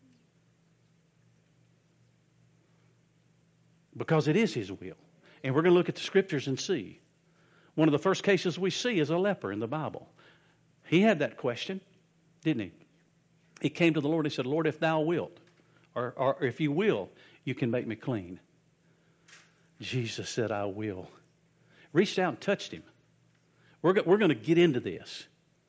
Because it is His will. And we're going to look at the scriptures and see. One of the first cases we see is a leper in the Bible. He had that question, didn't he? He came to the Lord and he said, Lord, if thou wilt, or, or if you will, you can make me clean. Jesus said, I will. Reached out and touched him. We're, go- we're going to get into this.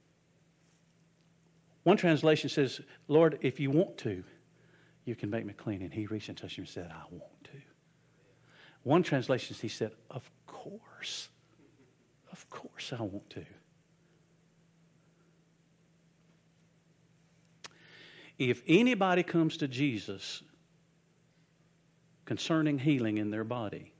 One translation says, Lord, if you want to, you can make me clean. And he reached and touched him and said, I want to. One translation, he said, of course. Of course I want to. If anybody comes to Jesus concerning healing in their body,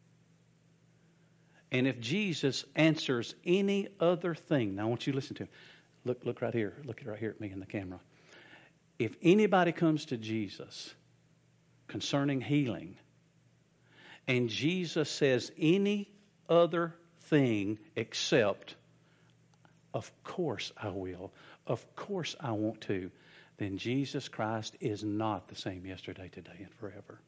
and if Jesus answers any other thing, now I want you to listen to him. Look, look right here. Look right here at me in the camera. If anybody comes to Jesus concerning healing, and Jesus says any other thing except, of course I will, of course I want to, then Jesus Christ is not the same yesterday, today, and forever.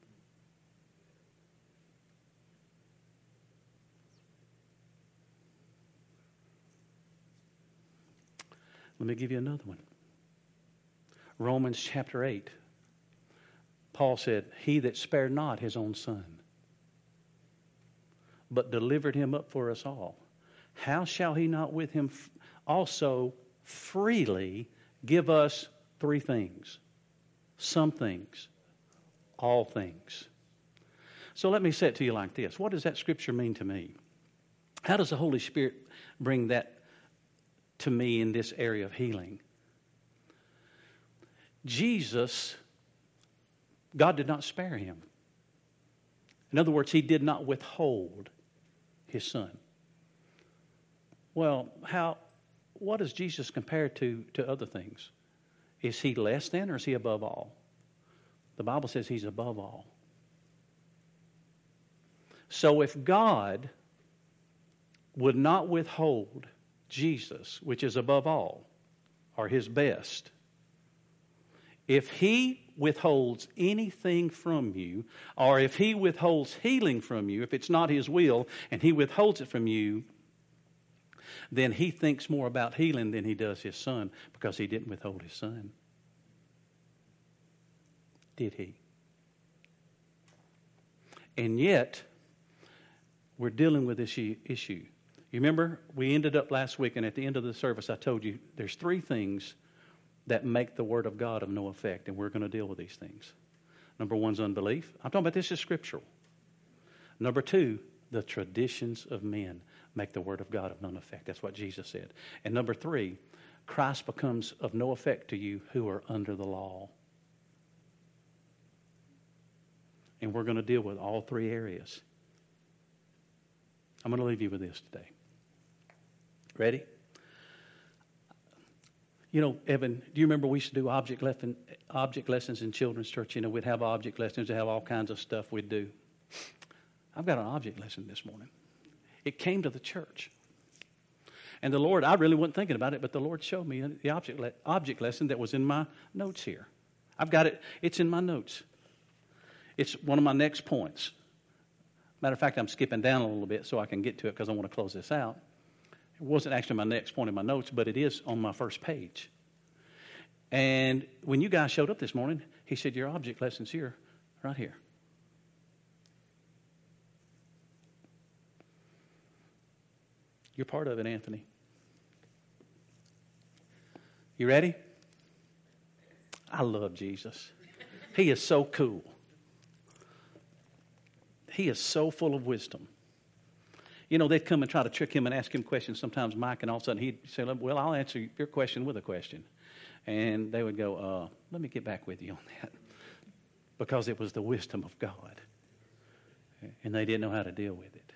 Let me give you another one. Romans chapter eight. Paul said, he that spared not his own son, but delivered him up for us all, how shall he not with him also freely give us three things? Some things, all things. So let me say it to you like this. What does that scripture mean to me? How does the Holy Spirit bring that to me in this area of healing? Jesus, God did not spare him. In other words, he did not withhold his son. Well, how? What is Jesus compared to, to other things? Is he less than or is he above all? The Bible says he's above all. So if God would not withhold Jesus, which is above all, or his best, if he withholds anything from you, or if he withholds healing from you, if it's not his will and he withholds it from you, then he thinks more about healing than he does his son, because he didn't withhold his son. Did he? And yet, we're dealing with this issue. You remember, we ended up last week, and at the end of the service, I told you there's three things that make the Word of God of no effect, and we're going to deal with these things. Number one is unbelief. I'm talking about this is scriptural. Number two, the traditions of men make the Word of God of none effect. That's what Jesus said. And number three, Christ becomes of no effect to you who are under the law. And we're going to deal with all three areas. I'm going to leave you with this today. Ready? You know, Evan, do you remember we used to do object, lesson, object lessons in children's church? You know, we'd have object lessons, we'd have all kinds of stuff we'd do. I've got an object lesson this morning. It came to the church. And the Lord, I really wasn't thinking about it, but the Lord showed me the object, le- object lesson that was in my notes here. I've got it, it's in my notes. It's one of my next points. Matter of fact, I'm skipping down a little bit so I can get to it because I want to close this out. It wasn't actually my next point in my notes, but it is on my first page. And when you guys showed up this morning, he said, your object lesson's here, right here. You're part of it, Anthony. You ready? I love Jesus. He is so cool. He is so full of wisdom. You know, they'd come and try to trick him and ask him questions. Sometimes Mike, and all of a sudden he'd say, well, I'll answer your question with a question. And they would go, uh, let me get back with you on that. Because it was the wisdom of God. And they didn't know how to deal with it.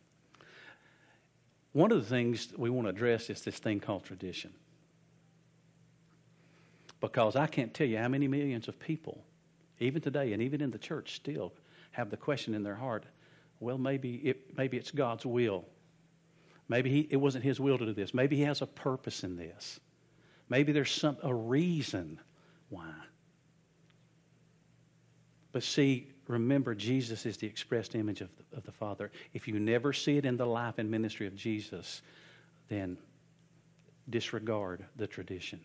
One of the things we want to address is this thing called tradition. Because I can't tell you how many millions of people, even today and even in the church still, have the question in their heart, well, maybe it, maybe it's God's will. Maybe he, it wasn't his will to do this. Maybe he has a purpose in this. Maybe there's some a reason why. But see, remember, Jesus is the expressed image of the, of the Father. If you never see it in the life and ministry of Jesus, then disregard the tradition.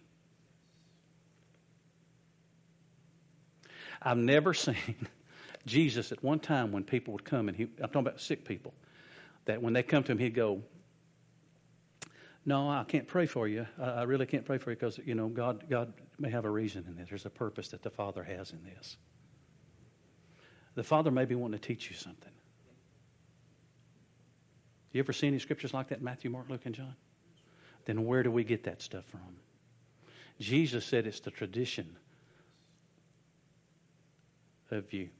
I've never seen Jesus at one time when people would come, and he, I'm talking about sick people, that when they come to him, he'd go, no, I can't pray for you. I, I really can't pray for you because, you know, God, God may have a reason in this. There's a purpose that the Father has in this. The Father may be wanting to teach you something. You ever see any scriptures like that, Matthew, Mark, Luke, and John? Then where do we get that stuff from? Jesus said it's the tradition of you.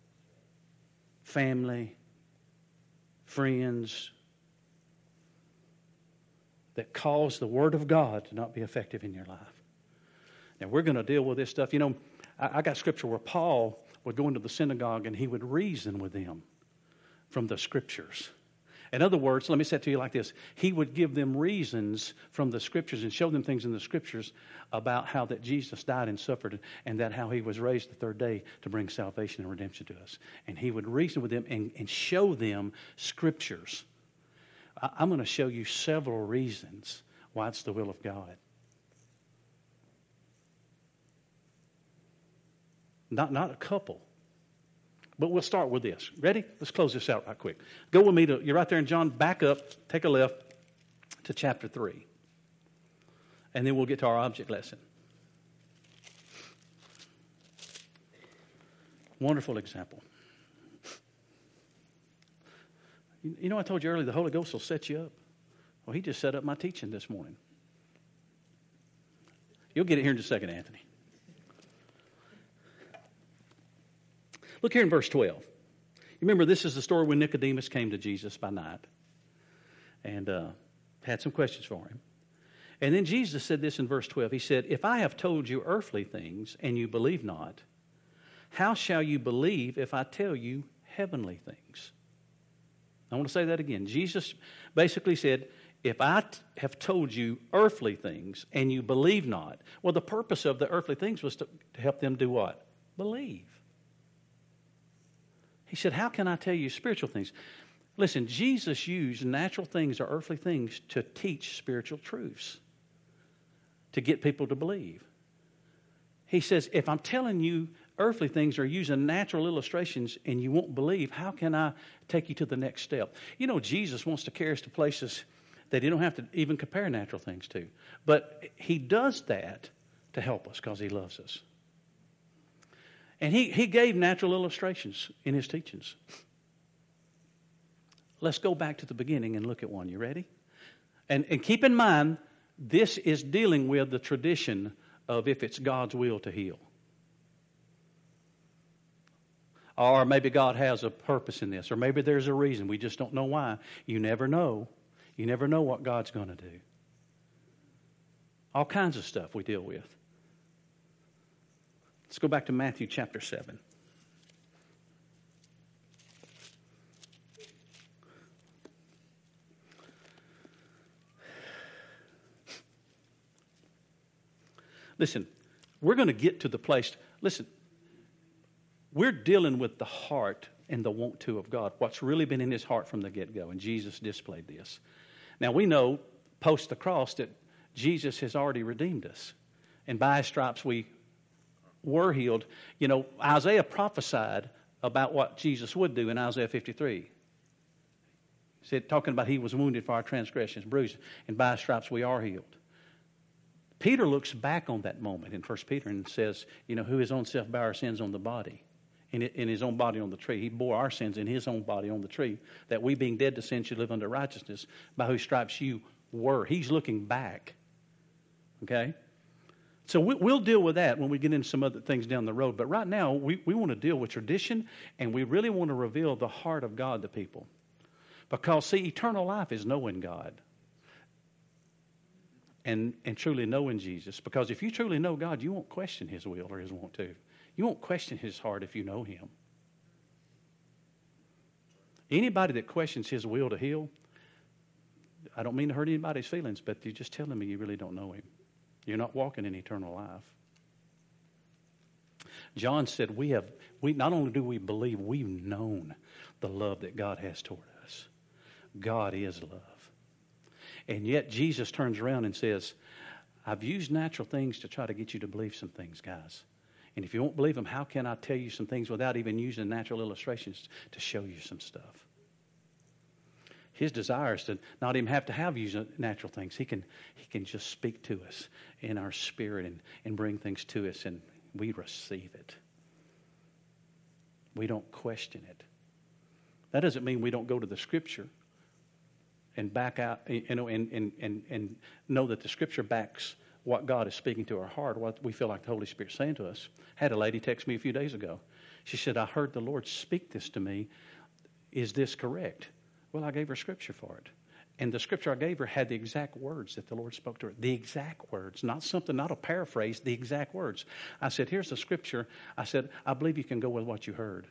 Family, friends, that cause the Word of God to not be effective in your life. Now, we're going to deal with this stuff. You know, I, I got scripture where Paul would go into the synagogue and he would reason with them from the Scriptures. In other words, let me say it to you like this. He would give them reasons from the Scriptures and show them things in the Scriptures about how that Jesus died and suffered and that how he was raised the third day to bring salvation and redemption to us. And he would reason with them and, and show them Scriptures. I, I'm going to show you several reasons why it's the will of God. Not, not a couple. But we'll start with this. Ready? Let's close this out right quick. Go with me to, you're right there in John, back up, take a left to chapter three. And then we'll get to our object lesson. Wonderful example. You, you know, I told you earlier, the Holy Ghost will set you up. Well, he just set up my teaching this morning. You'll get it here in just a second, Anthony. Look here in verse twelve. You remember, this is the story when Nicodemus came to Jesus by night and uh, had some questions for him. And then Jesus said this in verse twelve. He said, if I have told you earthly things and you believe not, how shall you believe if I tell you heavenly things? I want to say that again. Jesus basically said, if I t- have told you earthly things and you believe not, well, the purpose of the earthly things was to, to help them do what? Believe. He said, how can I tell you spiritual things? Listen, Jesus used natural things or earthly things to teach spiritual truths, to get people to believe. He says, if I'm telling you earthly things or using natural illustrations and you won't believe, how can I take you to the next step? You know, Jesus wants to carry us to places that you don't have to even compare natural things to. But he does that to help us because he loves us. And he, he gave natural illustrations in his teachings. Let's go back to the beginning and look at one. You ready? And, and keep in mind, this is dealing with the tradition of if it's God's will to heal. Or maybe God has a purpose in this. Or maybe there's a reason. We just don't know why. You never know. You never know what God's going to do. All kinds of stuff we deal with. Let's go back to Matthew chapter seven. Listen, we're going to get to the place. Listen, we're dealing with the heart and the want to of God, what's really been in his heart from the get-go. And Jesus displayed this. Now, we know post the cross that Jesus has already redeemed us. And by his stripes we were healed. You know, Isaiah prophesied about what Jesus would do in Isaiah fifty-three. He said, talking about he was wounded for our transgressions, bruised, and by his stripes we are healed. Peter looks back on that moment in First Peter and says, you know, who his own self bare our sins on the body, in, in his own body on the tree. He bore our sins in his own body on the tree, that we being dead to sin should live under righteousness, by whose stripes you were. He's looking back. Okay? So we, we'll deal with that when we get into some other things down the road. But right now, we, we want to deal with tradition, and we really want to reveal the heart of God to people. Because, see, eternal life is knowing God. And, and truly knowing Jesus. Because if you truly know God, you won't question his will or his want to. You won't question his heart if you know him. Anybody that questions his will to heal, I don't mean to hurt anybody's feelings, but you're just telling me you really don't know him. You're not walking in eternal life. John said, we have, we not only do we believe, we've known the love that God has toward us. God is love. And yet Jesus turns around and says, I've used natural things to try to get you to believe some things, guys. And if you won't believe them, how can I tell you some things without even using natural illustrations to show you some stuff? His desire is to not even have to have use natural things. He can, he can just speak to us in our spirit and, and bring things to us, and we receive it. We don't question it. That doesn't mean we don't go to the Scripture and back out, you know, and, and, and, and know that the Scripture backs what God is speaking to our heart, what we feel like the Holy Spirit's saying to us. I had a lady text me a few days ago. She said, I heard the Lord speak this to me. Is this correct? Well, I gave her Scripture for it. And the Scripture I gave her had the exact words that the Lord spoke to her. The exact words. Not something, not a paraphrase, the exact words. I said, here's the Scripture. I said, I believe you can go with what you heard.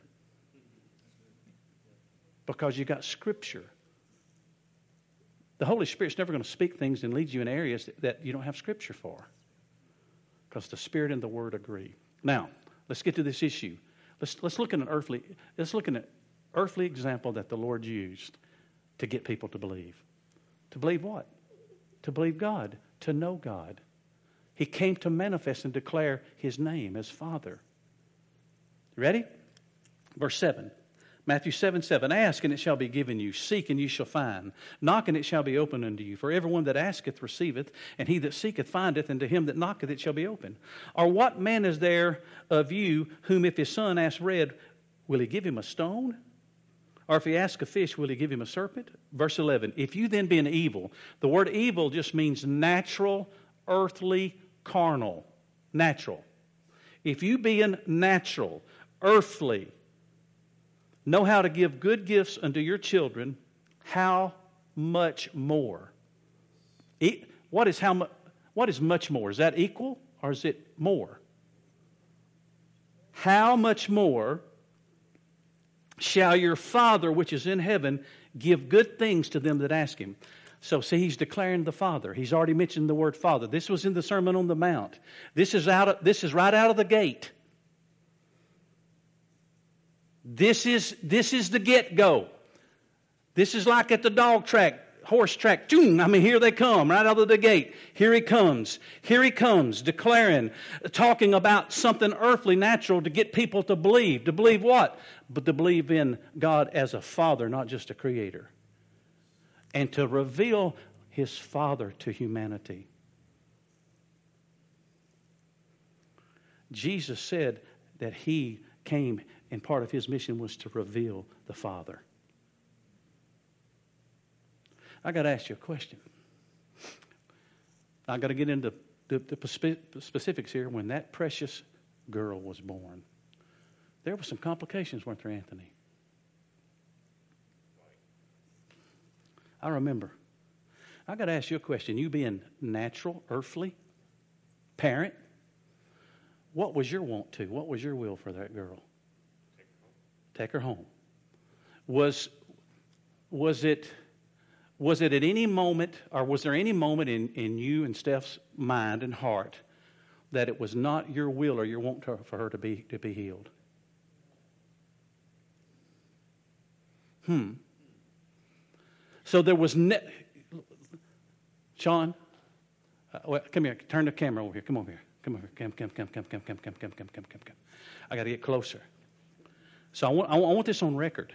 Because you got Scripture. The Holy Spirit's never going to speak things and lead you in areas that, that you don't have Scripture for. Because the Spirit and the Word agree. Now, let's get to this issue. Let's, let's look at an earthly, let's look at an earthly example that the Lord used to get people to believe. To believe what? To believe God. To know God. He came to manifest and declare his name as Father. You ready? Verse seven. Matthew seven, seven. Ask and it shall be given you. Seek and you shall find. Knock and it shall be opened unto you. For everyone that asketh receiveth, and he that seeketh findeth, and to him that knocketh it shall be opened. Or what man is there of you whom if his son asks bread, will he give him a stone? Or if he asks a fish, will he give him a serpent? Verse eleven. If you then being evil, the word evil just means natural, earthly, carnal. Natural. If you being natural, earthly, know how to give good gifts unto your children, how much more? What is how much? What is much more? Is that equal or is it more? How much more shall your Father which is in heaven give good things to them that ask him? So see, he's declaring the Father. He's already mentioned the word Father. This was in the Sermon on the Mount. This is out of, this is right out of the gate. This is, this is the get-go. This is like at the dog track, horse track. I mean, here they come, right out of the gate. Here he comes. Here he comes, declaring, talking about something earthly, natural to get people to believe. To believe what? But to believe in God as a Father, not just a Creator. And to reveal his Father to humanity. Jesus said that he came, and part of his mission was to reveal the Father. I got to ask you a question. I got to get into the, the specifics here. When that precious girl was born, there were some complications, weren't there, Anthony? I remember. I got to ask you a question. You being natural, earthly, parent, what was your want to? What was your will for that girl? Take her home. Take her home. Was, was it... Was it at any moment, or was there any moment in, in you and Steph's mind and heart that it was not your will or your want to, for her to be to be healed? Hmm. So there was... Ne- Sean, uh, well, come here. Turn the camera over here. Come over here. Come over here. Come, come, come, come, come, come, come, come, come, come, come, come. I got to get closer. So I want, I want this on record.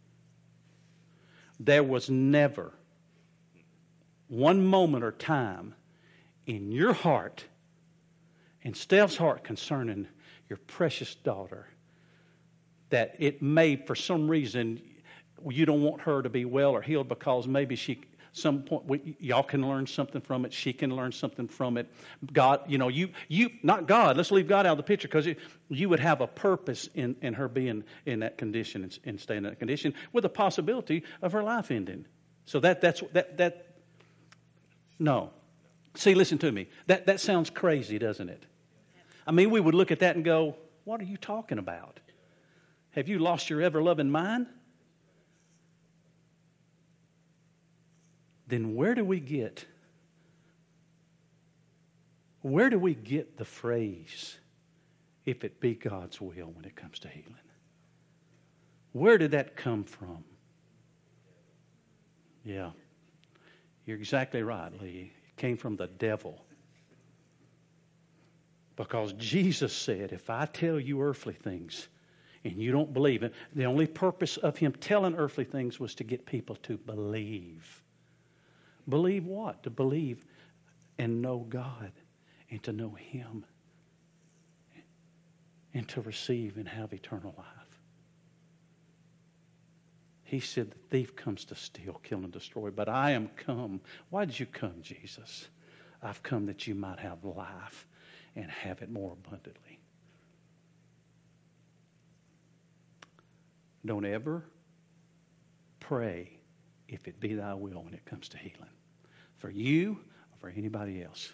There was never one moment or time in your heart, in Steph's heart concerning your precious daughter, that it may, for some reason, you don't want her to be well or healed because maybe she, some point, we, y'all can learn something from it. She can learn something from it. God, you know, you, you, not God. Let's leave God out of the picture, because you would have a purpose in, in her being in that condition and, and staying in that condition, with a possibility of her life ending. So that, that's, that, that, no. See, listen to me. That, that sounds crazy, doesn't it? I mean, we would look at that and go, what are you talking about? Have you lost your ever-loving mind? Then where do we get, where do we get the phrase, if it be God's will, when it comes to healing? Where did that come from? Yeah, you're exactly right, Lee. It came from the devil. Because Jesus said, if I tell you earthly things and you don't believe it, the only purpose of him telling earthly things was to get people to believe. Believe what? To believe and know God and to know him and to receive and have eternal life. He said, the thief comes to steal, kill, and destroy, but I am come. Why did you come, Jesus? I've come that you might have life and have it more abundantly. Don't ever pray, if it be thy will, when it comes to healing, for you or for anybody else.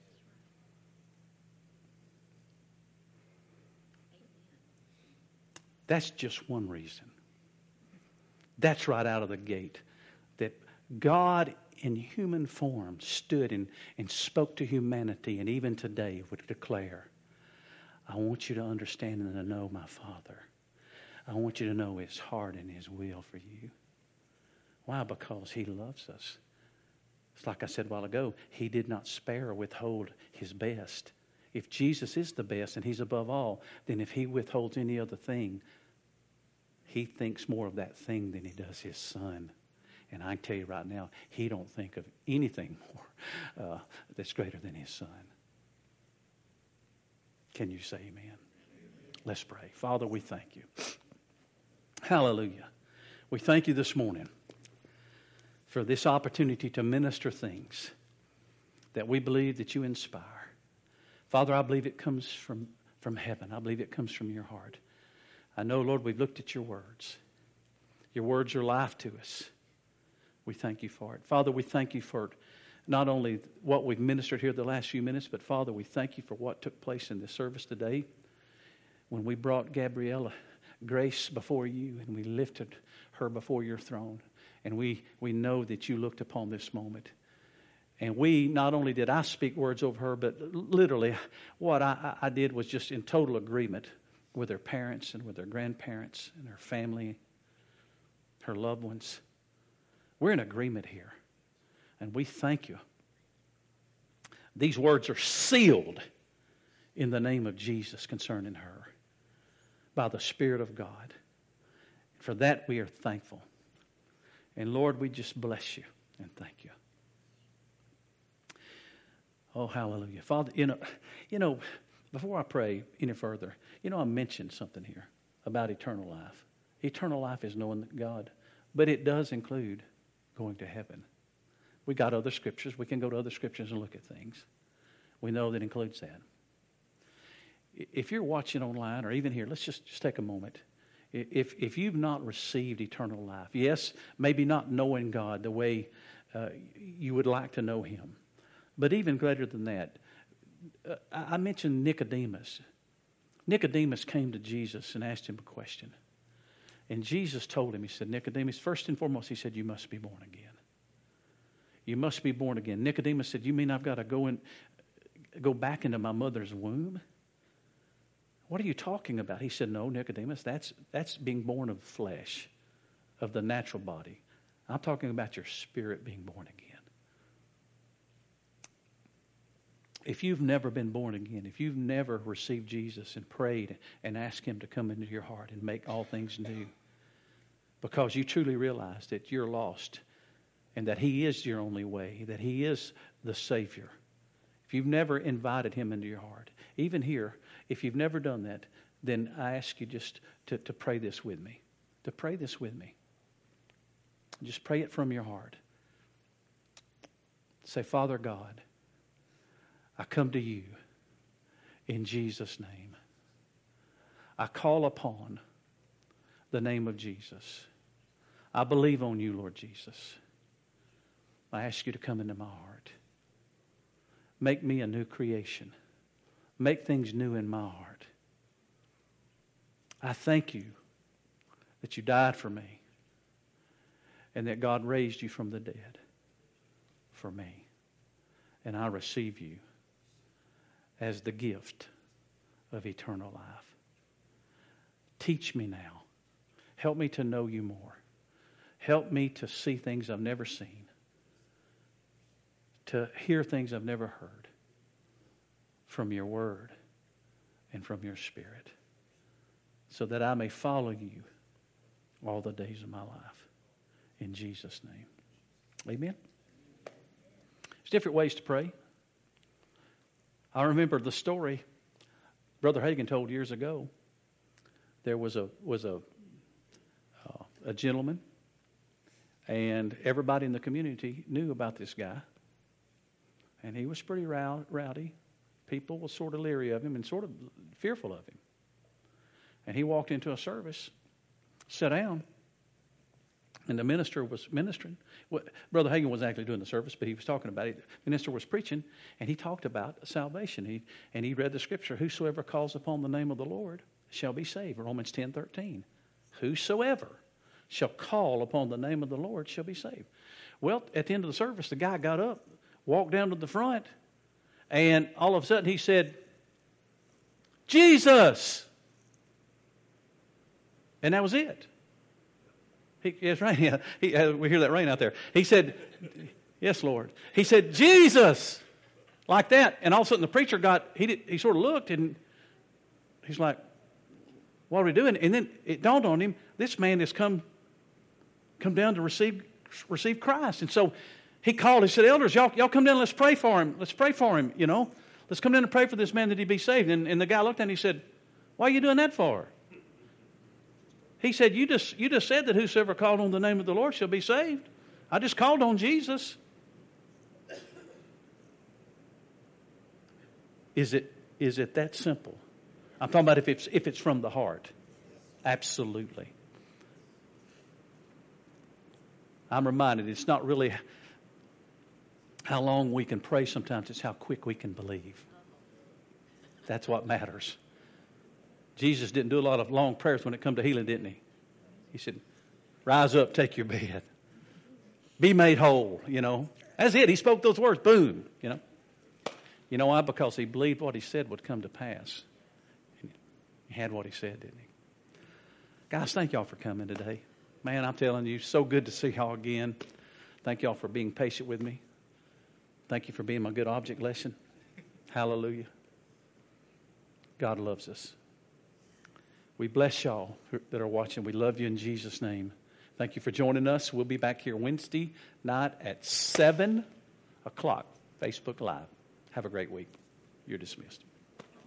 That's just one reason. That's right out of the gate. That God in human form stood and, and spoke to humanity, and even today would declare, I want you to understand and to know my Father. I want you to know his heart and his will for you. Why? Because he loves us. It's like I said a while ago, he did not spare or withhold his best. If Jesus is the best and he's above all, then if he withholds any other thing, he thinks more of that thing than he does his son. And I can tell you right now, he don't think of anything more uh, that's greater than his son. Can you say amen? Amen? Let's pray. Father, we thank you. Hallelujah. We thank you this morning for this opportunity to minister things that we believe that you inspire. Father, I believe it comes from, from heaven. I believe it comes from your heart. I know, Lord, we've looked at your words. Your words are life to us. We thank you for it. Father, we thank you for not only what we've ministered here the last few minutes, but Father, we thank you for what took place in this service today when we brought Gabriella Grace before you and we lifted her before your throne. And we, we know that you looked upon this moment. And we, not only did I speak words over her, but literally what I, I did was just in total agreement with her parents and with her grandparents and her family, her loved ones. We're in agreement here. And we thank you. These words are sealed in the name of Jesus concerning her by the Spirit of God. For that we are thankful. And Lord, we just bless you and thank you. Oh, hallelujah. Father, you know, you know, before I pray any further, you know, I mentioned something here about eternal life. Eternal life is knowing God, but it does include going to heaven. We got other scriptures. We can go to other scriptures and look at things. We know that includes that. If you're watching online or even here, let's just, just take a moment. If, if you've not received eternal life, yes, maybe not knowing God the way uh, you would like to know him, but even greater than that, uh, I mentioned Nicodemus. Nicodemus came to Jesus and asked him a question. And Jesus told him, he said, Nicodemus, first and foremost, he said, you must be born again. You must be born again. Nicodemus said, you mean I've got to go in, go back into my mother's womb? What are you talking about? He said, no, Nicodemus, that's, that's being born of flesh, of the natural body. I'm talking about your spirit being born again. If you've never been born again, if you've never received Jesus and prayed and asked Him to come into your heart and make all things new, because you truly realize that you're lost and that He is your only way, that He is the Savior. If you've never invited Him into your heart, even here, if you've never done that, then I ask you just to, to pray this with me. To pray this with me. Just pray it from your heart. Say, Father God, I come to you in Jesus' name. I call upon the name of Jesus. I believe on you, Lord Jesus. I ask you to come into my heart. Make me a new creation. Make things new in my heart. I thank you that you died for me and that God raised you from the dead for me. And I receive you as the gift of eternal life. Teach me now. Help me to know you more. Help me to see things I've never seen. To hear things I've never heard from your word and from your spirit, so that I may follow you all the days of my life. In Jesus' name. Amen. There's different ways to pray. I remember the story Brother Hagin told years ago. There was a was a uh, a gentleman, and everybody in the community knew about this guy. And he was pretty row- rowdy. People were sort of leery of him and sort of fearful of him. And he walked into a service, sat down, and the minister was ministering. Well, Brother Hagin wasn't actually doing the service, but he was talking about it. The minister was preaching, and he talked about salvation. He, and he read the scripture, whosoever calls upon the name of the Lord shall be saved. Romans ten thirteen. Whosoever shall call upon the name of the Lord shall be saved. Well, at the end of the service, the guy got up, walked down to the front, and all of a sudden he said, Jesus! And that was it. He, yes, rain. Yeah, he, uh, we hear that rain out there. He said, yes, Lord. He said, Jesus! Like that. And all of a sudden the preacher got, he did, he sort of looked and he's like, what are we doing? And then it dawned on him, this man has come, come down to receive, receive Christ. And so he called, he said, elders, y'all, y'all come down, let's pray for him. Let's pray for him, you know. Let's come down and pray for this man that he be saved. And, and the guy looked at him and he said, why are you doing that for? He said, you just you just said that whosoever called on the name of the Lord shall be saved. I just called on Jesus. Is it is it that simple? I'm talking about if it's if it's from the heart. Absolutely. I'm reminded it's not really how long we can pray sometimes, it's how quick we can believe. That's what matters. Jesus didn't do a lot of long prayers when it come to healing, didn't he? He said, rise up, take your bed. Be made whole, you know. That's it. He spoke those words. Boom, you know. You know why? Because he believed what he said would come to pass. He had what he said, didn't he? Guys, thank y'all for coming today. Man, I'm telling you, so good to see y'all again. Thank y'all for being patient with me. Thank you for being my good object lesson. Hallelujah. God loves us. We bless y'all that are watching. We love you in Jesus' name. Thank you for joining us. We'll be back here Wednesday night at seven o'clock, Facebook Live. Have a great week. You're dismissed.